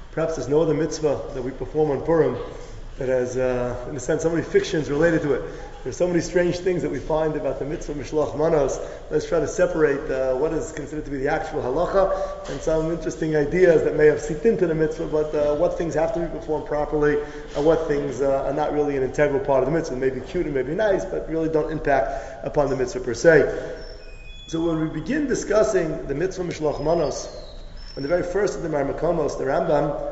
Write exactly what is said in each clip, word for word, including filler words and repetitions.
Perhaps there's no other mitzvah that we perform on Purim that has, uh, in a sense, so many fictions related to it. There's so many strange things that we find about the mitzvah Mishloach Manos. Let's try to separate uh, what is considered to be the actual halacha and some interesting ideas that may have seeped into the mitzvah, but uh, what things have to be performed properly and what things uh, are not really an integral part of the mitzvah. Maybe cute and maybe nice, but really don't impact upon the mitzvah per se. So when we begin discussing the mitzvah Mishloach Manos, and the very first of the Marmakomos, the Rambam,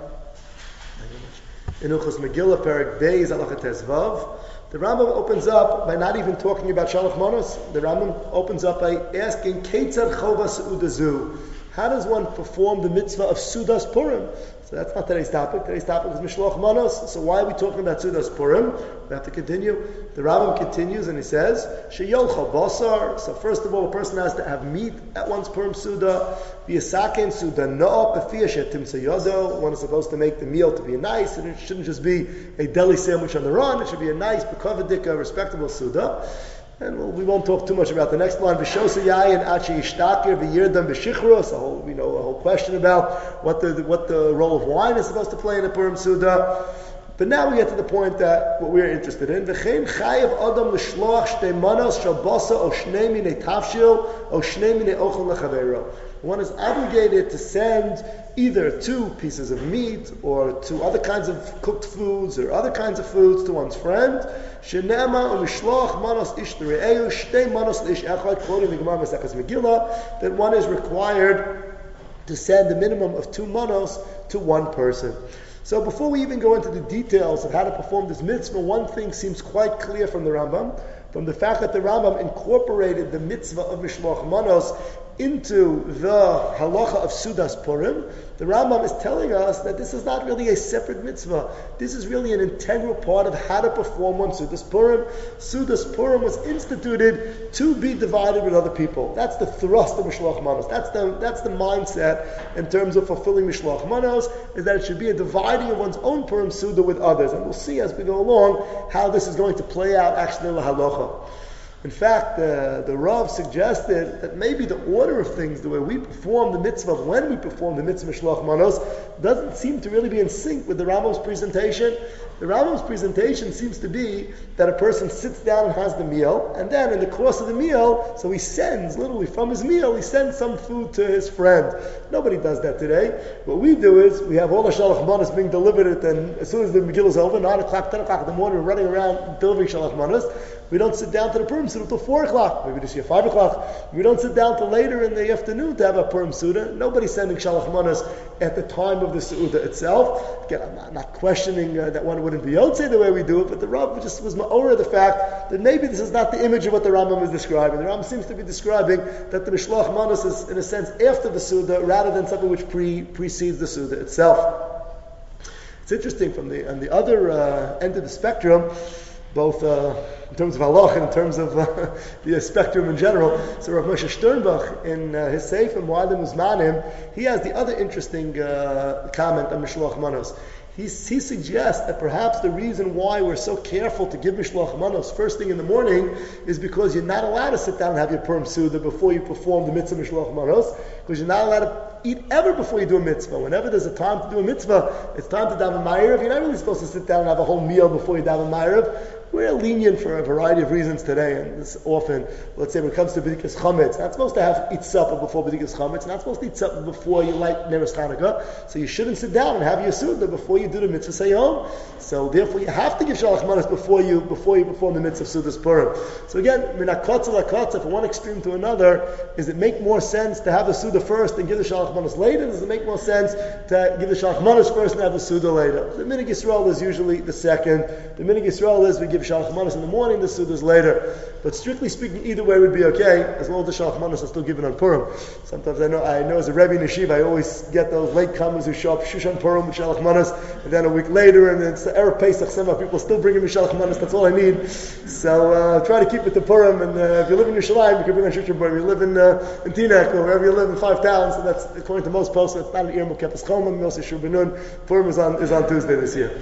in Ilchos Megillah, Perek Beis, Halacha Tezvav, the Rambam opens up by not even talking about Shalach Manos. The Rambam opens up by asking, Keitzad Chova Seuda Zu? How does one perform the mitzvah of Sudas Purim? So that's not today's topic. Today's topic is Mishloach Manos. So why are we talking about Sudas Purim? We have to continue. The Rambam continues and he says, Sheyolcha Basar. So first of all, a person has to have meat at one's Purim Suda. V'yasaken Suda No'a B'fiyah Shetimsa Yodo. One is supposed to make the meal to be nice, and it shouldn't just be a deli sandwich on the run. It should be a nice, bekavadika, respectable Suda. And we'll, we won't talk too much about the next line. V'shosa yayin achi yishtakir v'yirdam v'shichros. A whole, you know, a whole question about what the what the role of wine is supposed to play in a Purim Suda. But now we get to the point that what we're interested in. V'chein chayav adam l'shloach shtei manos shal basa o shnei minei tafshil o shnei minei ochel lechaveiro. One is obligated to send either two pieces of meat or two other kinds of cooked foods or other kinds of foods to one's friend. Shenema o mishloach manos ish l're'eu shtei manos l'ish echad, quoting the Gemara Maseches Megillah, that one is required to send a minimum of two manos to one person. So before we even go into the details of how to perform this mitzvah, one thing seems quite clear from the Rambam, from the fact that the Rambam incorporated the mitzvah of Mishloach Manos into the halacha of Sudas Purim. The Rambam is telling us that this is not really a separate mitzvah. This is really an integral part of how to perform one Sudas Purim. Sudas Purim was instituted to be divided with other people. That's the thrust of Mishloach Manos. That's the that's the mindset in terms of fulfilling Mishloach Manos, is that it should be a dividing of one's own Purim Suda with others. And we'll see as we go along how this is going to play out actually in the halacha. In fact, uh, the Rav suggested that maybe the order of things, the way we perform the mitzvah, when we perform the mitzvah Mishloach Manos, doesn't seem to really be in sync with the Rambam's presentation. The Rambam's presentation seems to be that a person sits down and has the meal, and then in the course of the meal, so he sends, literally from his meal, he sends some food to his friend. Nobody does that today. What we do is, we have all the Shalach Manos being delivered, and as soon as the Megillah is over, nine o'clock, ten o'clock in the morning, we're running around delivering Shalach Manos. We don't sit down to the Purim Suda until four o'clock, maybe this year five o'clock. We don't sit down till later in the afternoon to have a Purim Suda. Nobody's sending Shalach Manos at the time of the Suda itself. Again, I'm not, not questioning uh, that one wouldn't be Yotzei the way we do it, but the Rav just was ma'ora the fact that maybe this is not the image of what the Rambam is describing. The Rambam seems to be describing that the Mishloach Manos is, in a sense, after the Suda rather than something which pre, precedes the Suda itself. It's interesting, from the on the other uh, end of the spectrum, both uh, in terms of halach and in terms of uh, the spectrum in general. So Rav Moshe Sternbach, in uh, his Sefer Moadim Uzmanim, he has the other interesting uh, comment on Mishloach Manos. He, he suggests that perhaps the reason why we're so careful to give Mishloach Manos first thing in the morning is because you're not allowed to sit down and have your Purim Suda before you perform the mitzvah Mishloach Manos, because you're not allowed to eat ever before you do a mitzvah. Whenever there's a time to do a mitzvah, it's time to daven Ma'ariv. You're not really supposed to sit down and have a whole meal before you daven Ma'ariv. We're lenient for a variety of reasons today, and this often, let's say when it comes to B'dikas Chametz, not supposed to have eat supper before B'dikas Chametz, not supposed to eat supper before you light Neros Chanukah, so you shouldn't sit down and have your Suda before you do the mitzvah Sayom. So therefore you have to give Shalach Manos before you before you perform the mitzvah Sudas Purim. So again, Minakotza Lakotza, from one extreme to another, does it make more sense to have the Suda first and give the Shalach Manos later? Does it make more sense to give the Shalach Manos first and have the Suda later? The Minhag Yisrael is usually the second. The Minhag Yisrael is we give Shalach Manos in the morning, the Sudas later. But strictly speaking, either way would be okay, as long as the Shalach Manos are still given on Purim. Sometimes I know, I know as a Rebbe in Yeshiva, I always get those late comers who show up Shushan Purim with Shalach Manos, and then a week later, and it's the Erev Pesach, some people still bringing me Shalach Manos. That's all I need. So uh, try to keep it to Purim, and uh, if you live in Yerushalayim, you can bring on Shushan Purim. If you live in uh, in Teaneck, or wherever you live in five towns, so that's according to most posts, that's not an Irma Kepas Chomam, Moshe Shubinun. Purim is on is on Tuesday this year.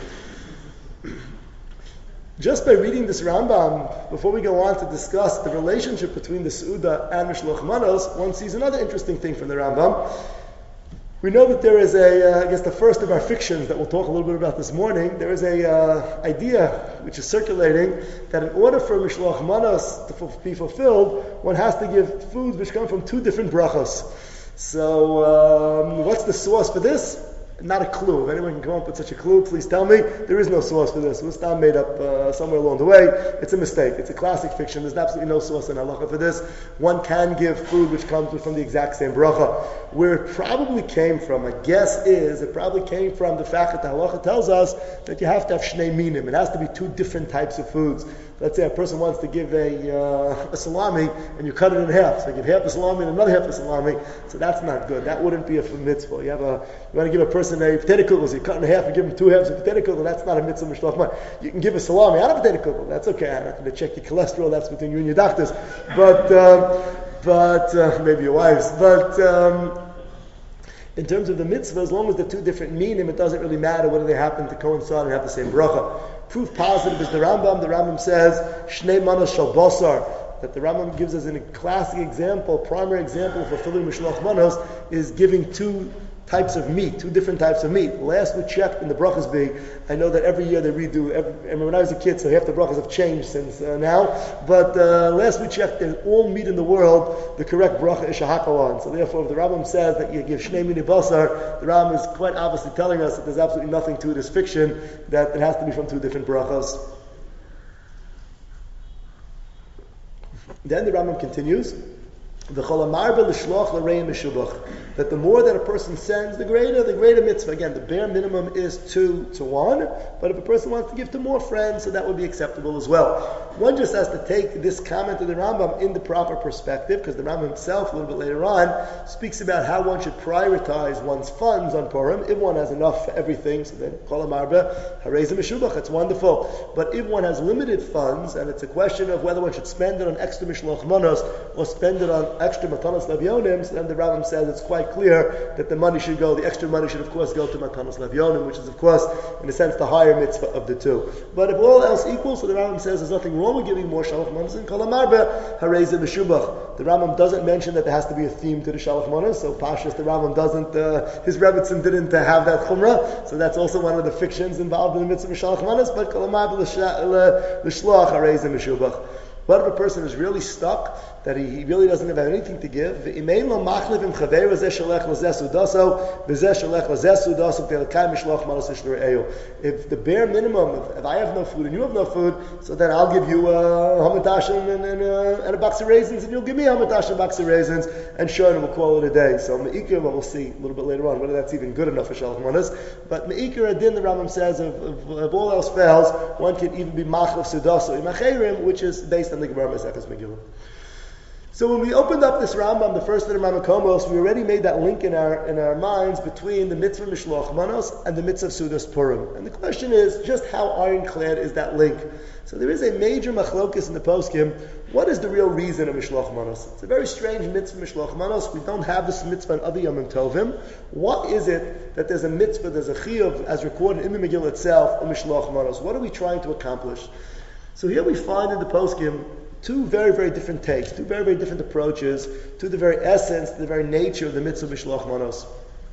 Just by reading this Rambam, before we go on to discuss the relationship between the Suda and Mishloach Manos, one sees another interesting thing from the Rambam. We know that there is a, uh, I guess the first of our fictions that we'll talk a little bit about this morning, there is a uh, idea which is circulating that in order for Mishloach Manos to f- be fulfilled, one has to give foods which come from two different brachos. So, um, what's the source for this? Not a clue. If anyone can come up with such a clue, please tell me. There is no source for this. It was not made up uh, somewhere along the way. It's a mistake. It's a classic fiction. There's absolutely no source in halacha for this. One can give food which comes from the exact same bracha. Where it probably came from, my guess is, it probably came from the fact that the halacha tells us that you have to have shnei minim. It has to be two different types of foods. Let's say a person wants to give a, uh, a salami, and you cut it in half. So you give half the salami and another half the salami. So that's not good. That wouldn't be a mitzvah. You have a, you want to give a person a potato kugel, so you cut in half and give him two halves of potato kugel. That's not a mitzvah mishloach man. You can give a salami out of a potato kugel. That's okay. I'm not going to check your cholesterol. That's between you and your doctors. But, um, but uh, maybe your wives. But um, in terms of the mitzvah, as long as they're two different meaning, it doesn't really matter whether they happen to coincide and have the same bracha. Proof positive is the Rambam. The Rambam says, Shnei manos shal basar, that the Rambam gives us a classic example, primary example of fulfilling Mishloach Manos is giving two types of meat, two different types of meat. Last we checked in the brachas big, I know that every year they redo, every, I mean, when I was a kid, so half the brachas have changed since uh, now, but uh, last we checked, there's all meat in the world, the correct bracha is shahakalan. So therefore, if the Rambam says that you give shnei mini basar, the Rambam is quite obviously telling us that there's absolutely nothing to this fiction, that it has to be from two different brachas. Then the Rambam continues, that the more that a person sends, the greater, the greater mitzvah. Again, the bare minimum is two to one, but if a person wants to give to more friends, so that would be acceptable as well. One just has to take this comment of the Rambam in the proper perspective, because the Rambam himself, a little bit later on, speaks about how one should prioritize one's funds on Purim. If one has enough for everything, so then kol hamarba harei ze meshubach, that's wonderful. But if one has limited funds, and it's a question of whether one should spend it on extra mishloach manos or spend it on extra matanos levyonim, so then the Rambam says it's quite clear that the money should go, the extra money should of course go to matanos levyonim, which is of course, in a sense, the higher mitzvah of the two. But if all else equals, so the Rambam says there's nothing wrong with giving more shalach manos in kol hamarba harei ze meshubach. The Rambam doesn't mention that there has to be a theme to the shalach manos, so Pashas, the Rambam doesn't, uh, his Rebbetzin didn't uh, have that chumrah, so that's also one of the fictions involved in the mitzvah of shalach manos, but kol hamarba l'shloach harei ze meshubach. What if a person is really stuck, that he, he really doesn't have anything to give? If the bare minimum, if, if I have no food and you have no food, so then I'll give you a hamatash and, and, uh, and a box of raisins, and you'll give me a hamatash and a box of raisins, and sure, and we'll call it a day. So me'ikir, well, we'll see a little bit later on whether that's even good enough for shalach manas. But me'ikir adin, the Rambam says, if, if, if all else fails, one can even be machlef sudaso imacherim, which is based on the Gemara Maseches Megillah. So when we opened up this Rambam, the first of the Rambam Komos, we already made that link in our in our minds between the mitzvah Mishloach Manos and the mitzvah Sudas Purim. And the question is, just how ironclad is that link? So there is a major machlokes in the poskim. What is the real reason of Mishloach Manos? It's a very strange mitzvah Mishloach Manos. We don't have this mitzvah in other Yomim Tovim. What is it that there's a mitzvah, there's a chiyuv, as recorded in the Megillah itself, of Mishloach Manos? What are we trying to accomplish? So here we find in the poskim two very, very different takes, two very, very different approaches to the very essence, to the very nature of the mitzvah Mishloach Manos.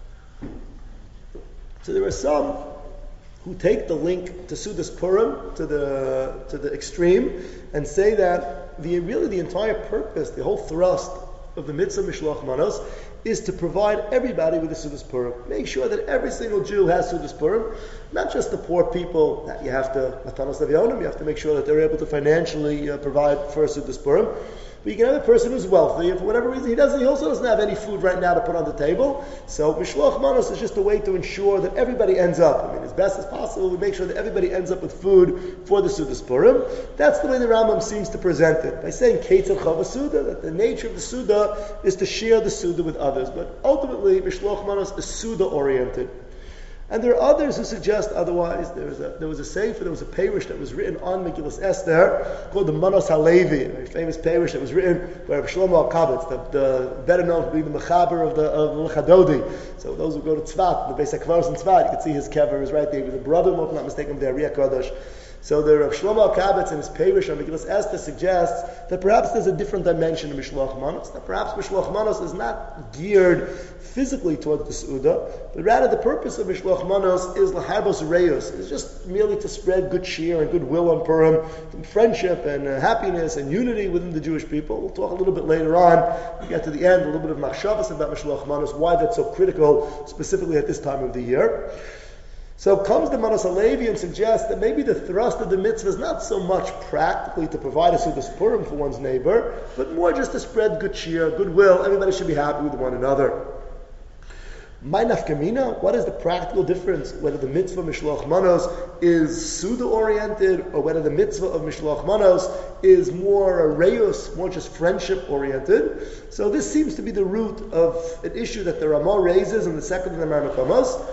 So there are some who take the link to Sudas Purim to the to the extreme and say that the really the entire purpose, the whole thrust of the mitzvah Mishloach Manos is to provide everybody with a Sudas Purim. Make sure that every single Jew has Sudas Purim, not just the poor people that you have to, Matanos Levyonim, you have to make sure that they're able to financially uh, provide for a Sudas Purim. But you can have a person who's wealthy, and for whatever reason he doesn't, he also doesn't have any food right now to put on the table. So Mishloach Manos is just a way to ensure that everybody ends up. I mean, as best as possible, we make sure that everybody ends up with food for the Sudas Purim. That's the way the Rambam seems to present it, by saying Ketzad Chava Suda, that the nature of the Suda is to share the Suda with others. But ultimately, Mishloach Manos is Suda oriented. And there are others who suggest otherwise. There was a there was a sefer, there was a parish that was written on Megillas Esther called the Manos Halevi, a very famous parish that was written by Shlomo Alkabetz, the, the better known to be the Mechaber of the of Lechadodi. So those who go to Tzvat, the Beis HaKvaros in Tzvat, you can see his kever is right there. He was a brother, if I'm not mistaken, of the Ariya Kodesh. So the Rav Shlomo Kabetz in his Perush on Megillas Esther suggests that perhaps there's a different dimension in Mishloach Manos, that perhaps Mishloach Manos is not geared physically towards the Su'udah, but rather the purpose of Mishloach Manos is Laharbos Reyos, is just merely to spread good cheer and goodwill on Purim, friendship and uh, happiness and unity within the Jewish people. We'll talk a little bit later on, we get to the end, a little bit of machshavas about Mishloach Manos, why that's so critical, specifically at this time of the year. So comes the Manos HaLevi and suggests that maybe the thrust of the mitzvah is not so much practically to provide a Sudas Purim for one's neighbor, but more just to spread good cheer, goodwill. Everybody should be happy with one another. My nafkamina, what is the practical difference whether the mitzvah Mishloach Manos is Suda oriented or whether the mitzvah of Mishloach Manos is more reyos, more just friendship oriented? So this seems to be the root of an issue that the Ramah raises in the second of the Marmakomos.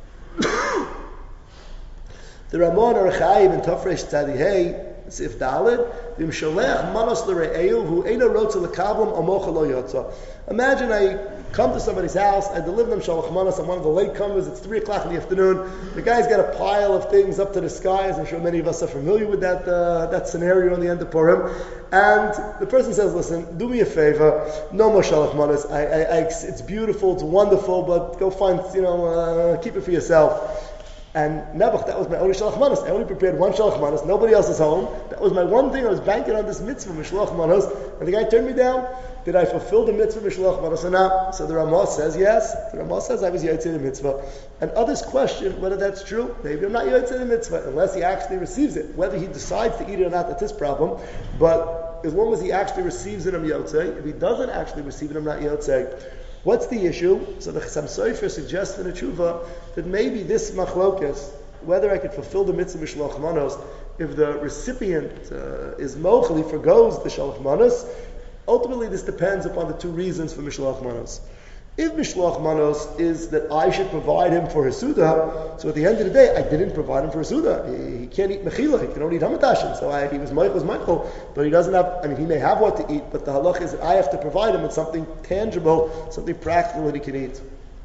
The Ramon or Chaim in Tafresh Tzadihei, Sif Dalid, Vim Sholech Manos L'Re'eu, Hu Eino Rotze L'Kablam Amocha Lo Yotza. Imagine I come to somebody's house, I deliver them Shalach Manos, I'm one of the latecomers, it's three o'clock in the afternoon, the guy's got a pile of things up to the skies, I'm sure many of us are familiar with that uh, that scenario in the end of Purim, and the person says, listen, do me a favor, no more Shalach Manos, I, I, I, it's beautiful, it's wonderful, but go find, you know, uh, keep it for yourself. And Nebuch, that was my only Shalach Manos. I only prepared one Shalach Manos. Nobody else is home. That was my one thing. I was banking on this mitzvah, Mishloach Manos. And the guy turned me down. Did I fulfill the mitzvah, Mishloach Manos, or not? So the Ramah says yes. The Ramah says I was Yotzei the mitzvah. And others question whether that's true. Maybe I'm not Yotzei the mitzvah unless he actually receives it. Whether he decides to eat it or not, that's his problem. But as long as he actually receives it, I'm Yotzei. If he doesn't actually receive it, I'm not Yotzei. What's the issue? So the Chassam Sofer suggests in the Tshuva that maybe this machlokas, whether I could fulfill the mitzvah Mishloach Manos, if the recipient uh, is mochel, he forgoes the Shalach Manos, ultimately this depends upon the two reasons for Mishloach Manos. If Mishloach Manos is that I should provide him for his Suda, so at the end of the day, I didn't provide him for his Suda. He, he can't eat Mechila, he can only eat Hamatashin. So I, he was Michael's Michael, but he doesn't have, I mean, he may have what to eat, but the halach is that I have to provide him with something tangible, something practical that he can eat.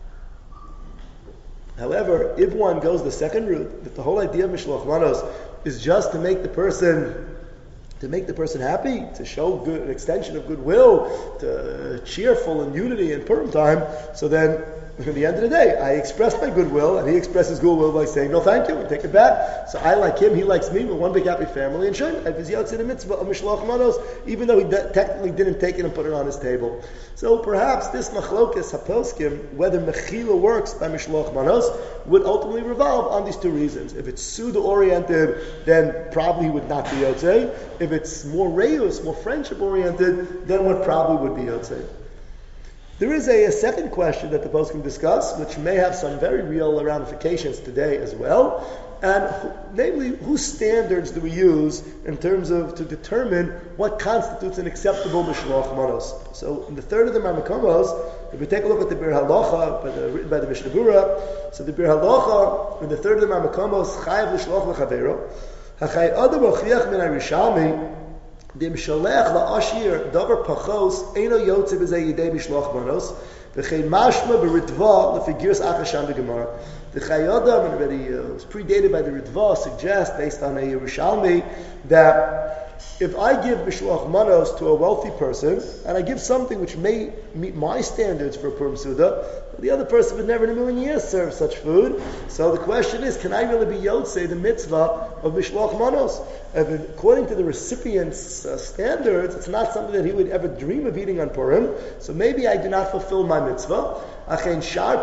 However, if one goes the second route, that the whole idea of Mishloach Manos is just to make the person to make the person happy, to show good, an extension of goodwill, to cheerful and unity in Purim time, so then at the end of the day, I express my goodwill, and he expresses goodwill by saying, no thank you, and take it back. So I like him, he likes me, we're one big happy family, and sure, I was Yotzei the mitzvah of Mishloach Manos, even though he de- technically didn't take it and put it on his table. So perhaps this machlokas haposkim, whether mechila works by Mishloach Manos, would ultimately revolve on these two reasons. If it's Suda oriented, then probably would not be Yotzei. If it's more reyus, more friendship oriented, then what probably would be Yotzei. There is a, a second question that the post can discuss, which may have some very real ramifications today as well, and namely, whose standards do we use in terms of to determine what constitutes an acceptable Mishloach Manos? So, in the third of the Marmakomos, if we take a look at the Bir Halacha, by the, written by the Mishnah Berurah, so the Bir Halacha, in the third of the Marmakomos, Chayav L'shloch L'chaveiro, Hachay Adam Ochiach Min HaRishami, Dim Sholech LaAshir Davar Pachos Eino Yotzei B'zeh Yidei Mishloach Manos V'chein Mashma B'Ritva L'Figuras Achasham B'Gemara. The Chayodam, and already uh, was predated by the Ritva, suggests based on a Yerushalmi that if I give Mishloach Manos to a wealthy person and I give something which may meet my standards for a Purim Suda, the other person would never in a million years serve such food. So the question is, can I really be Yotzei the mitzvah of Mishloach Manos? If according to the recipient's uh, standards, it's not something that he would ever dream of eating on Purim, so maybe I do not fulfill my mitzvah. So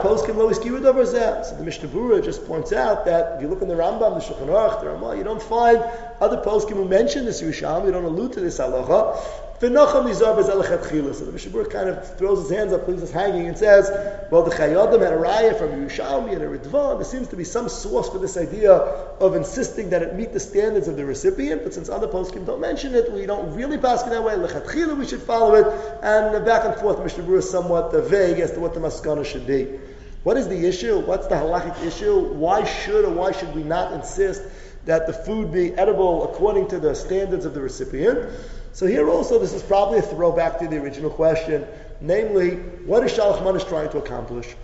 the Mishnah Berurah just points out that if you look in the Rambam, the Shulchan Aruch, the Ramah, you don't find other poskim who mention this Yerushalmi, you don't allude to this halacha. So the Mishnah Berurah kind of throws his hands up, leaves us hanging, and says, well, the Chayadim had a raya from Yerushalmi and a Ritva. There seems to be some source for this idea of insisting that it meet the standards of the recipient, but since other poskim don't mention it, we don't really pass it that way. Lechatchila, we should follow it, and back and forth, Mishnah Berurah is somewhat vague as to what the maskana should be. What is the issue? What's the halachic issue? Why should or why should we not insist that the food be edible according to the standards of the recipient? So here also, this is probably a throwback to the original question, namely, what is Shalach Manos trying to accomplish?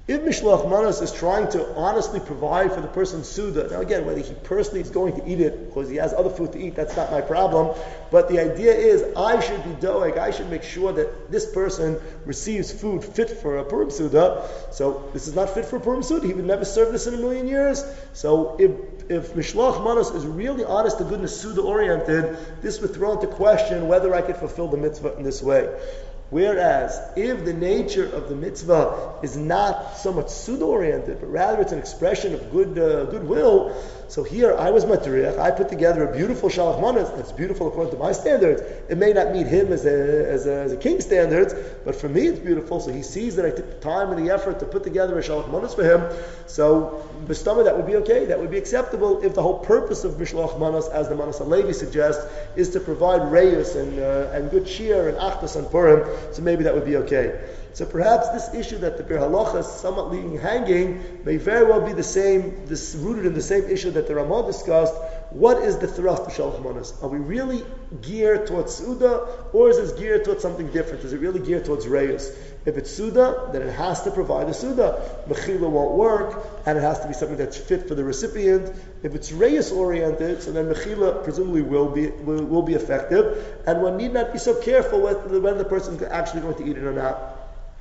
If Mishloach Manos is trying to honestly provide for the person's Suda, now again, whether he personally is going to eat it because he has other food to eat, that's not my problem. But the idea is, I should be doeg, I should make sure that this person receives food fit for a Purim Suda. So this is not fit for a Purim Suda. He would never serve this in a million years. So if if Mishloach Manos is really honest to goodness Suda oriented, this would throw into question whether I could fulfill the mitzvah in this way. Whereas, if the nature of the mitzvah is not so much Suda-oriented, but rather it's an expression of good uh, goodwill, so here I was matriach, I put together a beautiful shalach manos that's beautiful according to my standards. It may not meet him as a, as a, as a king's standards, but for me it's beautiful, so he sees that I took the time and the effort to put together a shalach manos for him, so b'stomach that would be okay, that would be acceptable if the whole purpose of mishloach manos, as the Manos HaLevi suggests, is to provide reyus and, uh, and good cheer and achtas on Purim. So maybe that would be okay. So perhaps this issue that the Bir Halacha is somewhat leaving hanging may very well be the same, this rooted in the same issue that the Ramah discussed. What is the thrust of Shalach Manos? Are we really geared towards Suda, or is this geared towards something different? Is it really geared towards Reyes? If it's Suda, then it has to provide a Suda. Mechila won't work, and it has to be something that's fit for the recipient. If it's Reyes oriented, so then Mechila presumably will be will, will be effective, and one need not be so careful whether, whether the person is actually going to eat it or not.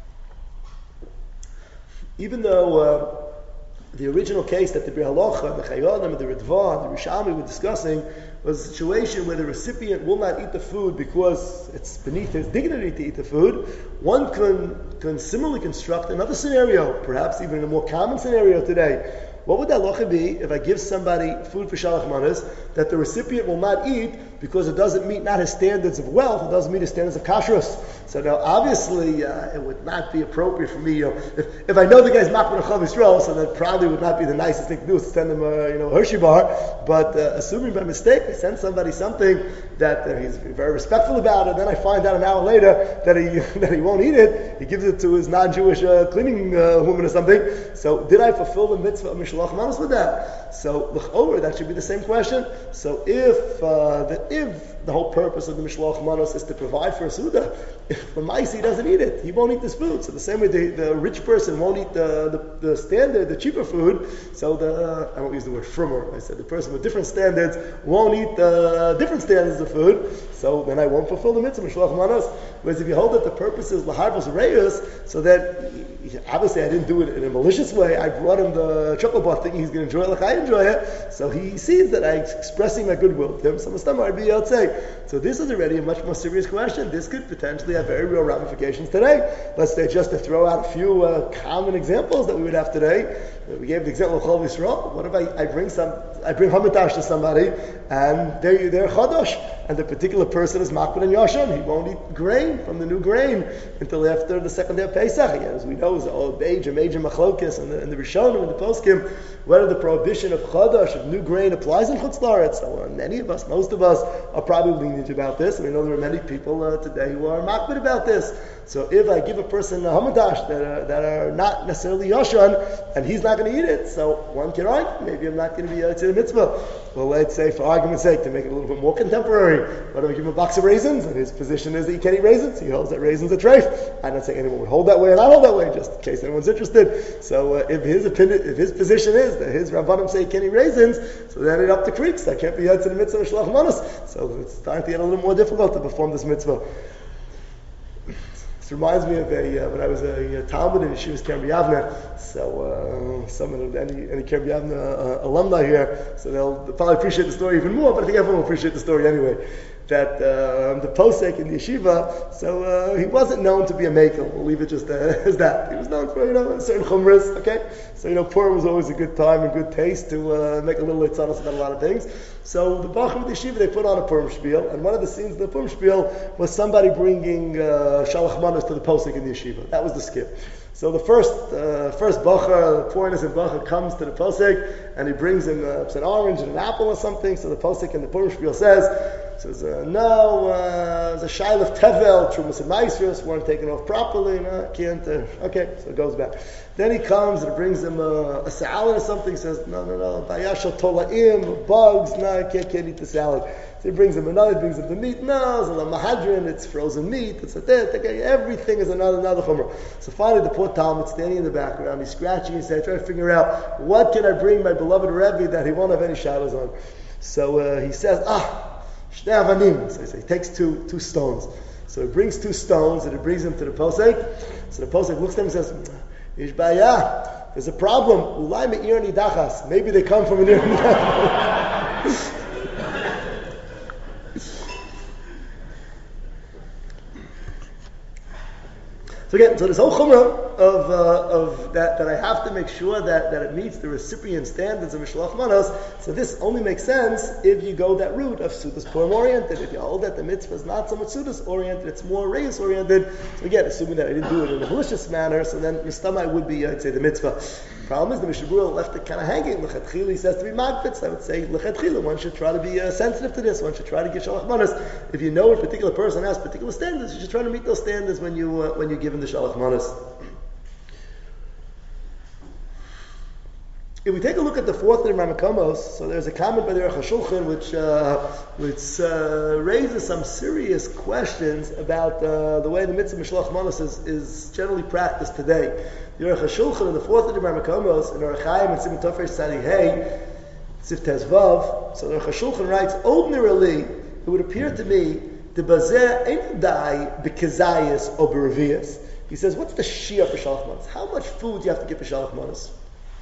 Even though uh, the original case that the Bir Halacha, the Chayonim, the Ritva, and the Rishami were discussing was a situation where the recipient will not eat the food because it's beneath his dignity to eat the food, one can, can similarly construct another scenario, perhaps even in a more common scenario today. What would that halacha be if I give somebody food for Shalach Manos that the recipient will not eat because it doesn't meet not his standards of wealth, it doesn't meet his standards of kashrus? So now obviously uh, it would not be appropriate for me, you know, if, if I know the guy's makbid Chav Yisrael, so that probably would not be the nicest thing to do is to send him a, you know, a Hershey bar, but uh, assuming by mistake I send somebody something that uh, he's very respectful about it, then I find out an hour later that he that he won't eat it, he gives it to his non-Jewish uh, cleaning uh, woman or something. So did I fulfill the mitzvah of Mishloach Manos with that? So l'ch'orah, that should be the same question. So if uh, the, if the whole purpose of the Mishloach Manos is to provide for a Suda, if the Maisi doesn't eat it, he won't eat this food. So the same way the, the rich person won't eat the, the, the standard, the cheaper food, so the, uh, I won't use the word frummer, I said the person with different standards won't eat the different standards of food, so then I won't fulfill the mitzvah Mishloach Manos. Whereas if you hold that the purpose is Laharvos Reyes, so that obviously I didn't do it in a malicious way, I brought him the chocolate bar thinking he's going to enjoy it like I enjoy it, so he sees that I'm expressing my goodwill to him, so Mustama I'd be outside. So this is already a much more serious question. This could potentially have very real ramifications today. Let's say, just to throw out a few uh, common examples that we would have today. We gave the example of Chol Yisrael. What if I, I bring some, I bring Hamitash to somebody, and they're, they're Chodosh, and the particular person is Makbid and Yoshan. He won't eat grain from the new grain until after the second day of Pesach. Again, as we know, is a major, major machlokes and the, and the Rishonim and the Poskim, whether the prohibition of Chodosh, of new grain, applies in Chutz La'aretz. So uh, many of us, most of us, are probably lenient about this, and we know there are many people uh, today who are Makbid about this. So if I give a person a Hamadash that are, that are not necessarily Yoshan, and he's not going to eat it, so one can argue, maybe I'm not going to be uh, to the mitzvah. Well, let's say, for argument's sake, to make it a little bit more contemporary, what if I give him a box of raisins, and his position is that he can't eat raisins, he holds that raisins are treif. I'm not saying anyone would hold that way and not hold that way, just in case anyone's interested. So uh, if his opinion, if his position is that his Rabbanim say he can't eat raisins, so then it up the creeks, I can't be uh, to the mitzvah of Shalach Manos. So it's starting to get a little more difficult to perform this mitzvah. This reminds me of a, uh, when I was a, a Talmud in Yeshivas Kerem Yavne. So uh, some of the, any any Kerem Yavne uh, alumni here, so they'll, they'll probably appreciate the story even more. But I think everyone will appreciate the story anyway. That um, the posek in the yeshiva, so uh, he wasn't known to be a makel. We'll leave it just uh, as that. He was known for, you know, a certain chumras. Okay, so you know, Purim was always a good time and good taste to uh, make a little litzanos about a lot of things. So the bachur of the yeshiva, they put on a Purim spiel, and one of the scenes of the Purim spiel was somebody bringing uh, shalach manos to the posek in the yeshiva. That was the skip. So the first uh, first bacher, the poor innocent bacher, comes to the posek, and he brings him uh, an orange and an apple or something. So the posek in the Purim spiel says, says, uh, no, uh, the shail of tevel, trumas and maestros weren't taken off properly. No, can't. Uh, okay, so it goes back. Then he comes and brings him a, a salad or something. Says, no, no, no, bayashal tolaim, bugs. No, I can't, can't eat the salad. So he brings him another, he brings him the meat. No, it's a mahadrin, it's frozen meat, it's a tet, okay, everything is another, another chumrah. So finally the poor Talmud standing in the background, he's scratching his head, trying to figure out, what can I bring my beloved Rebbe that he won't have any shadows on? So uh, he says, ah, shnei avanim. So he takes two, two stones. So he brings two stones and he brings them to the posek. So the posek looks at him and says, Ish baya, there's a problem. Ulai me'ir nidachas. Maybe they come from an ir nidachas. So again, so this whole chumrah of uh, of that that I have to make sure that, that it meets the recipient standards of Mishloach Manos. So this only makes sense if you go that route of Sudas Purim oriented. If you hold that the mitzvah is not so much Sudas oriented, it's more Reis oriented. So again, assuming that I didn't do it in a malicious manner, so then Mistamai would be, I'd say, the mitzvah. Problem is the Mishnah Berurah left it kind of hanging. Lechatchila says to be magpitz. I would say lechatchila. One should try to be uh, sensitive to this. One should try to give shalach manos. If you know a particular person has particular standards, you should try to meet those standards when you uh, when you give him the shalach manos. If we take a look at the fourth of the Ramakomos, so there's a comment by the Aruch HaShulchan which uh, which uh, raises some serious questions about uh, the way the mitzvah Mishloach Manos is, is generally practiced today. The Aruch HaShulchan in the fourth of the Ramakomos, in Orach Chaim and Simon Tofresh Tzadi Hey, Sif Tezvav, so the Aruch HaShulchan writes, ordinarily, it would appear to me, the Bazeh ain't die b'kezayis or b'revias. He says, what's the shia for Shalach Manos? How much food do you have to give for Shalach Manos?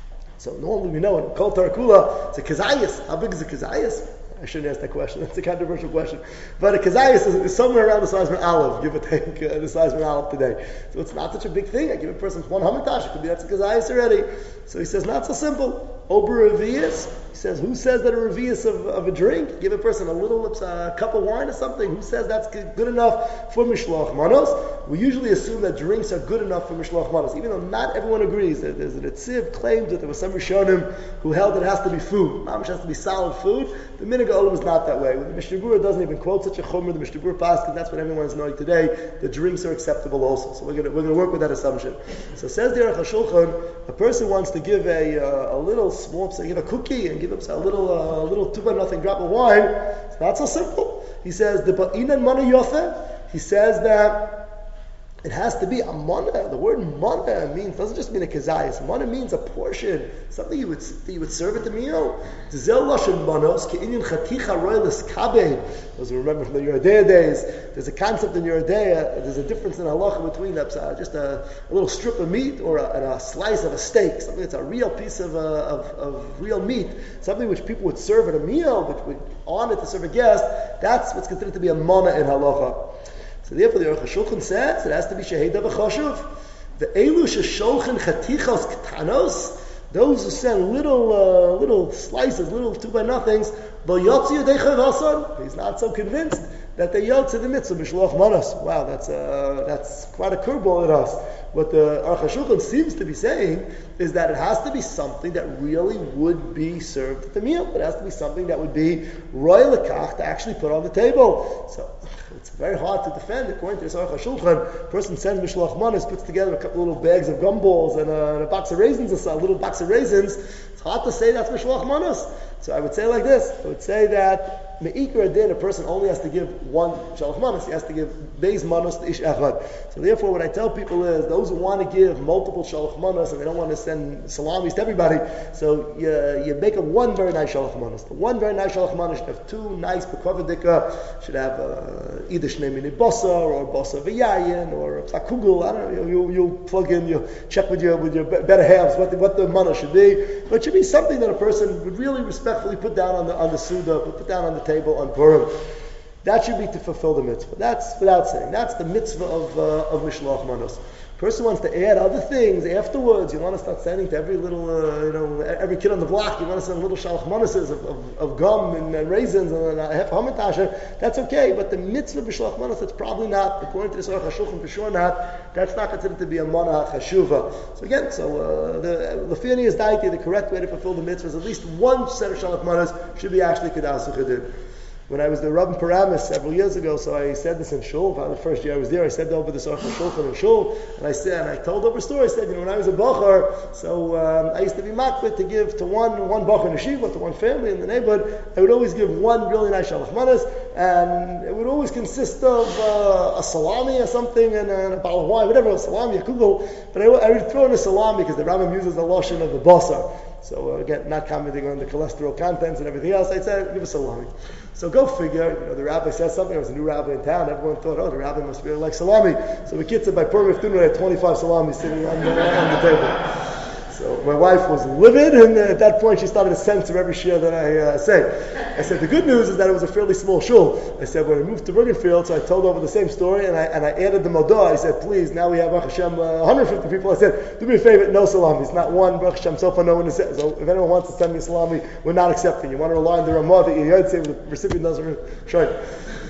So normally we know in Kol Tarakula, it's a kezayis. How big is a kezayis? I shouldn't ask that question. That's a controversial question. But a kezayis is, is somewhere around the size of an olive, give or take, uh, the size of an olive today. So it's not such a big thing. I give a person one hamatash. It could be that's a kezayis already. So he says, not so simple. Ober revius. He says, who says that a revius of, of a drink? Give a person a little uh, cup of wine or something. Who says that's good enough for Mishloach Manos? We usually assume that drinks are good enough for Mishloach Manos, even though not everyone agrees. There's a Netziv claims that there was some Rishonim who held that it has to be food. Mamish has to be solid food. The Minhag Olam is not that way. The Mishnah Berurah doesn't even quote such a chumrah. The Mishnah Berurah passes, that's what everyone is knowing today. The drinks are acceptable also. So we're going we're to work with that assumption. So says the Aruch HaShulchan, a person wants to give a uh, a little small, say, give a cookie and give him a little uh, a little two by nothing drop of wine. It's not so simple. He says the ba'inan mana yofe. He says that it has to be a mana. The word mana means doesn't just mean a kezayis. Mana means a portion, something you would that you would serve at the meal. Zel lashon manos ke'inyan chaticha roylis kabed. Those who remember from the Yeridea days, there's a concept in Yeridea. There's a difference in halacha between uh, just a, a little strip of meat or a, and a slice of a steak, something that's a real piece of, uh, of of real meat, something which people would serve at a meal, which would on it to serve a guest. That's what's considered to be a mana in halacha. So therefore, the Aruch HaShulchan says it has to be sheheda v'choshuv. The elu shesholchen chatichos ktanos, those who send little uh, little slices, little two by nothings, lo yotzi yodeicha v'ason. He's not so convinced that they yotzi the mitzvah b'shloach manos. Wow, that's uh, that's quite a curveball at us. What the Aruch HaShulchan seems to be saying is that it has to be something that really would be served at the meal. It has to be something that would be royal lekach to actually put on the table. So it's very hard to defend. According to the Aruch HaShulchan, a person sends mishloach manos, puts together a couple little bags of gumballs and a, and a box of raisins, a little box of raisins. It's hard to say that's mishloach manos. So I would say like this. I would say that me'ikar din, a person only has to give one shalach manos. He has to give beis manos to ish echad. So therefore, what I tell people is those who want to give multiple shalach manos and they don't want to send salamis to everybody, so you, you make a one very nice shalach manos. The one very nice shalach manos should have two nice bekavadika, should have uh, either shnei mini bosa or bosa v'yayin or plakugul. I don't know. You you plug in, you check with your with your better halves what the, what the manos should be. But it should be something that a person would really respectfully put down on the on the suda, put down on the table on Purim. That should be to fulfill the mitzvah. That's without saying. That's the mitzvah of uh, of mishloach manos. Person wants to add other things afterwards. You want to start sending to every little, uh, you know, every kid on the block. You want to send little shalach manoses of, of, of gum and, and raisins and a half hamatasha. That's okay, but the mitzvah b'shalach manos, that's probably not, according to the Aruch HaShulchan, for sure not. That's not considered to be a mana chashuva. So again, so uh, the lefini is daiti. The correct way to fulfill the mitzvah is at least one set of shalach manos should be actually kedas uchadid. When I was the Rabbi Paramus several years ago, so I said this in Shul. The first year I was there, I said over this Aruch Shulchan in Shul, and I said, and I told over a story. I said, you know, when I was a Bachar, so um, I used to be makbid to give to one one Bachar in Yeshiva, to one family in the neighborhood. I would always give one really nice shalach manas, and it would always consist of uh, a salami or something, and, and a bottle of wine, whatever, a salami, a kugel. But I, I would throw in a salami because the Rambam uses the lotion of the basar. So uh, again, not commenting on the cholesterol contents and everything else, I'd say, give a salami. So go figure, you know, the rabbi says something, there was a new rabbi in town, everyone thought, oh, the rabbi must really like salami. So the kids said by Purim afternoon, I had twenty-five salamis sitting on the, on the table. So my wife was livid, and uh, at that point she started to censor every share that I uh, say. I said, the good news is that it was a fairly small shul. I said, when I moved to Bergenfield, so I told over the same story, and I and I added the modah. I said, please, now we have, Baruch Hashem, uh, one hundred fifty people. I said, do me a favor, no salamis, not one, Baruch Hashem, so far no one is. So if anyone wants to send me a salami, we're not accepting. You want to rely on the Ramah, the Iyad, say the recipient doesn't show it.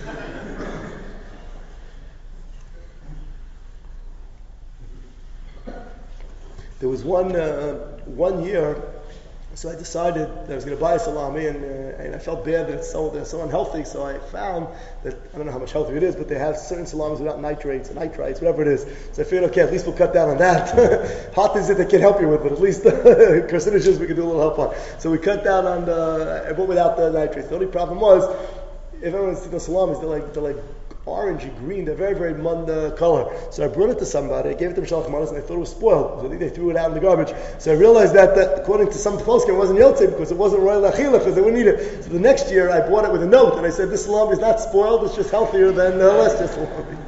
There was one uh, one year, so I decided that I was going to buy a salami, and, uh, and I felt bad that it's so, they're so unhealthy, so I found that, I don't know how much healthier it is, but they have certain salamis without nitrates, and nitrites, whatever it is. So I figured, okay, at least we'll cut down on that. Hot things that they can't help you with, but at least carcinogens we can do a little help on. So we cut down on the, but without the nitrates. The only problem was, if everyone's eating salamis, they're like, they're like, orangey green, they're very, very munda color. So I brought it to somebody, I gave it to Mishalach Manas, and I thought it was spoiled. So I think they threw it out in the garbage. So I realized that, that according to some poskim, it wasn't Yotzei because it wasn't Royal Achila, because they wouldn't eat it. So the next year I bought it with a note, and I said, this salami is not spoiled, it's just healthier than uh, last year's salami.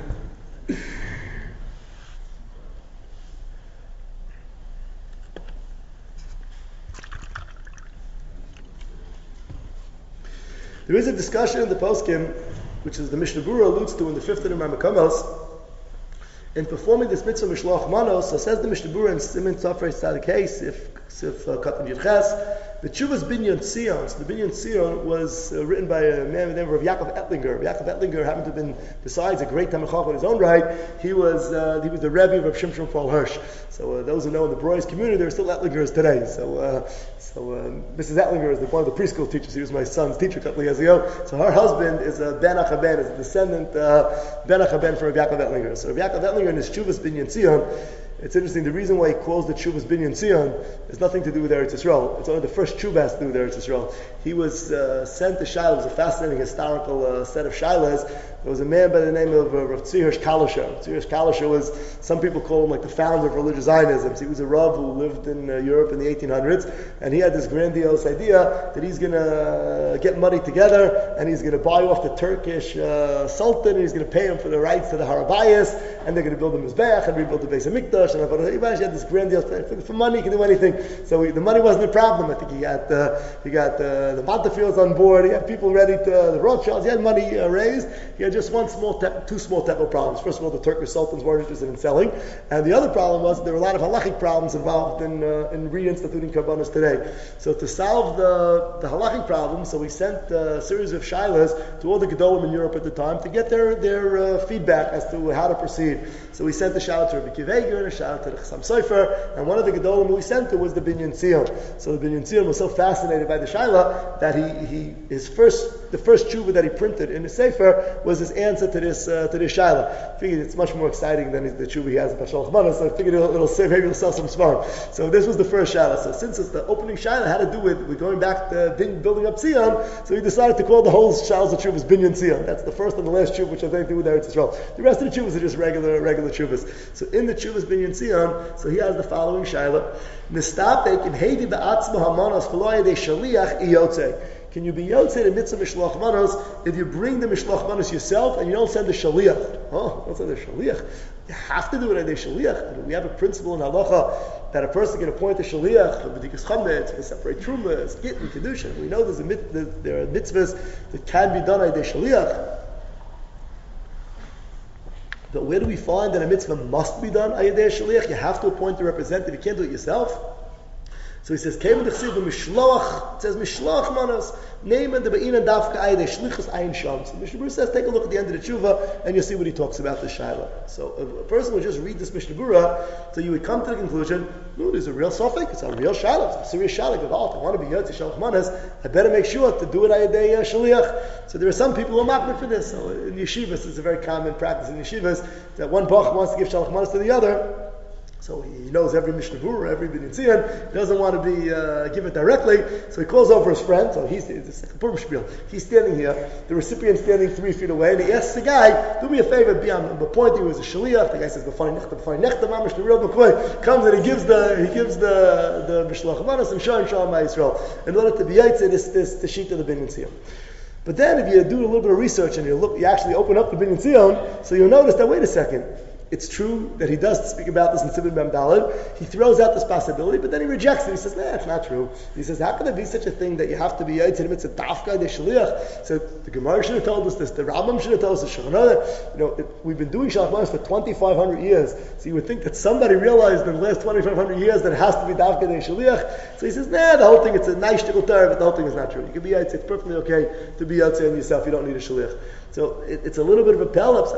There is a discussion in the poskim, which is the Mishnah Berurah alludes to in the fifth of the Mamakamos, in performing this mitzvah Mishloach Manos. So says the Mishnah Berurah in Siman Tzafrei Tzadik Case, if if Katan Yudches, the Tshuvas Binyan Tzion. So the Binyan Tzion was uh, written by a man by the name of Yaakov Ettlinger. Yaakov Ettlinger happened to have been, besides a great Talmid Chacham in his own right, he was uh, he was the Rebbe of Rav Shimshon Raphael Hirsch. So uh, those who know in the Broyes community, there are still Ettlingers today. So uh, so uh, Missus Ettlinger is the, one of the preschool teachers. He was my son's teacher a couple of years ago. So her husband is a Ben Achaben, is a descendant uh, Ben Achaben for Rav Yaakov Ettlinger. So Rav Yaakov Ettlinger in his Tshuvas Binyan Tzion, it's interesting, the reason why he calls the Tshuvas Binyan Tzion has nothing to do with Eretz Yisrael. It's only the first Tshuva has to do with Eretz Yisrael. He was uh, sent to Shiloh. It was a fascinating historical uh, set of Shilohs. There was a man by the name of uh, Rav Tzvi Hirsch Kalisher. Tzvi Hirsch Kalisher was, some people call him like the founder of religious Zionism. So he was a Rav who lived in uh, Europe in the eighteen hundreds, and he had this grandiose idea that he's going to uh, get money together, and he's going to buy off the Turkish uh, Sultan, and he's going to pay him for the rights to the Harabayas, and they're going to build a Mizbeach and rebuild the Beis HaMikdash. And he had this grandiose thing. For money, he can do anything. So he, the money wasn't a problem. I think he got uh, he got uh, the Montefields on board. He had people ready to uh, the Rothschilds. He had money uh, raised. He had just one small, te- two small technical problems. First of all, the Turkish sultans weren't interested in selling, and the other problem was there were a lot of halachic problems involved in uh, in reinstituting karbanos today. So to solve the the halachic problem, so we sent a series of shilas to all the gedolim in Europe at the time to get their their uh, feedback as to how to proceed. So we sent a shout to Rabbi Kiveger and a shout to the Chassam Sofer, and one of the gedolim we sent to was the Binyan Tzion. So the Binyan Tzion was so fascinated by the shaila that he he his first the first tshuva that he printed in the sefer was his answer to this uh, to this shaila. I figured it's much more exciting than the tshuva he has about Shalach Manos, so I figured it'll, it'll say maybe it'll sell some svarim. So this was the first shaila. So since it's the opening shaila had to do with, with going back to building up Tzion, so he decided to call the whole shaila of tshuva Binyan Tzion. That's the first and the last tshuva which I think do with Eretz Yisrael. The rest of the tshuvas are just regular regular tshuvas. So in the tshuvas Binyan Tzion, so he has the following shaila: Nistapek in heidi be'atzmo hamanos v'lo yedei shaliach iyotze. Can you be yotzei the mitzvah mishloach manos if you bring the mishloach manos yourself and you don't send the shaliach? Oh, don't send the shaliach. You have to do it at a shaliach. We have a principle in halacha that a person can appoint a shaliach for b'dikas chametz, for separate trumas, git and kedusha. We know there's a mit, there are mitzvahs that can be done at a shaliach. But where do we find that a mitzvah must be done at a shaliach? You have to appoint a representative. You can't do it yourself. So he says, "Came the chsiv mishloach." It says mishloach manos. Name and the be'inan dafka ayde shlichus ayin sham. So Mishnah Berurah says, take a look at the end of the tshuva, and you'll see what he talks about the shaila. So a, a person would just read this Mishnah Berurah, so you would come to the conclusion, no, there's a real suffix, it's a real shaila, it's a serious shaila. If I want to be yotzi shalach manas, I better make sure to do it ayde uh, shaliach. So there are some people who are makbid for this. So in yeshivas, it's a very common practice in yeshivas that one bach wants to give shalach manas to the other. So he knows every Mishnah Berurah, every Binyan Tzion. He doesn't want to be uh, give it directly, so he calls over his friend. So he's it's like a Purim spiel. He's standing here, the recipient standing three feet away, and he asks the guy, "Do me a favor, be on the point." He was a shaliach. The guy says, "B'fay nechta, b'fay nechta, mamish the real b'koy." Comes and he gives the he gives the the mishloach manos and shah and shah Yisrael in order to be yaitze this this the sheet of the Binyan Tzion. But then, if you do a little bit of research and you look, you actually open up the Binyan Tzion, so you'll notice that wait a second. It's true that he does speak about this in Sibud Mem Daled. He throws out this possibility, but then he rejects it. He says, "Nah, it's not true." He says, "How can there be such a thing that you have to be yaitz and it's a dafka de shaliach?" So the Gemara should have told us this. The Rambam should have told us this. You know, it, we've been doing shalach manos for twenty-five hundred years. So you would think that somebody realized in the last twenty-five hundred years that it has to be dafka de shaliach. So he says, "Nah, the whole thing it's a nice shtickle Torah, but the whole thing is not true. You can be yaitz. It's perfectly okay to be yaitz on yourself. You don't need a shaliach." So it, it's a little bit of a pelups.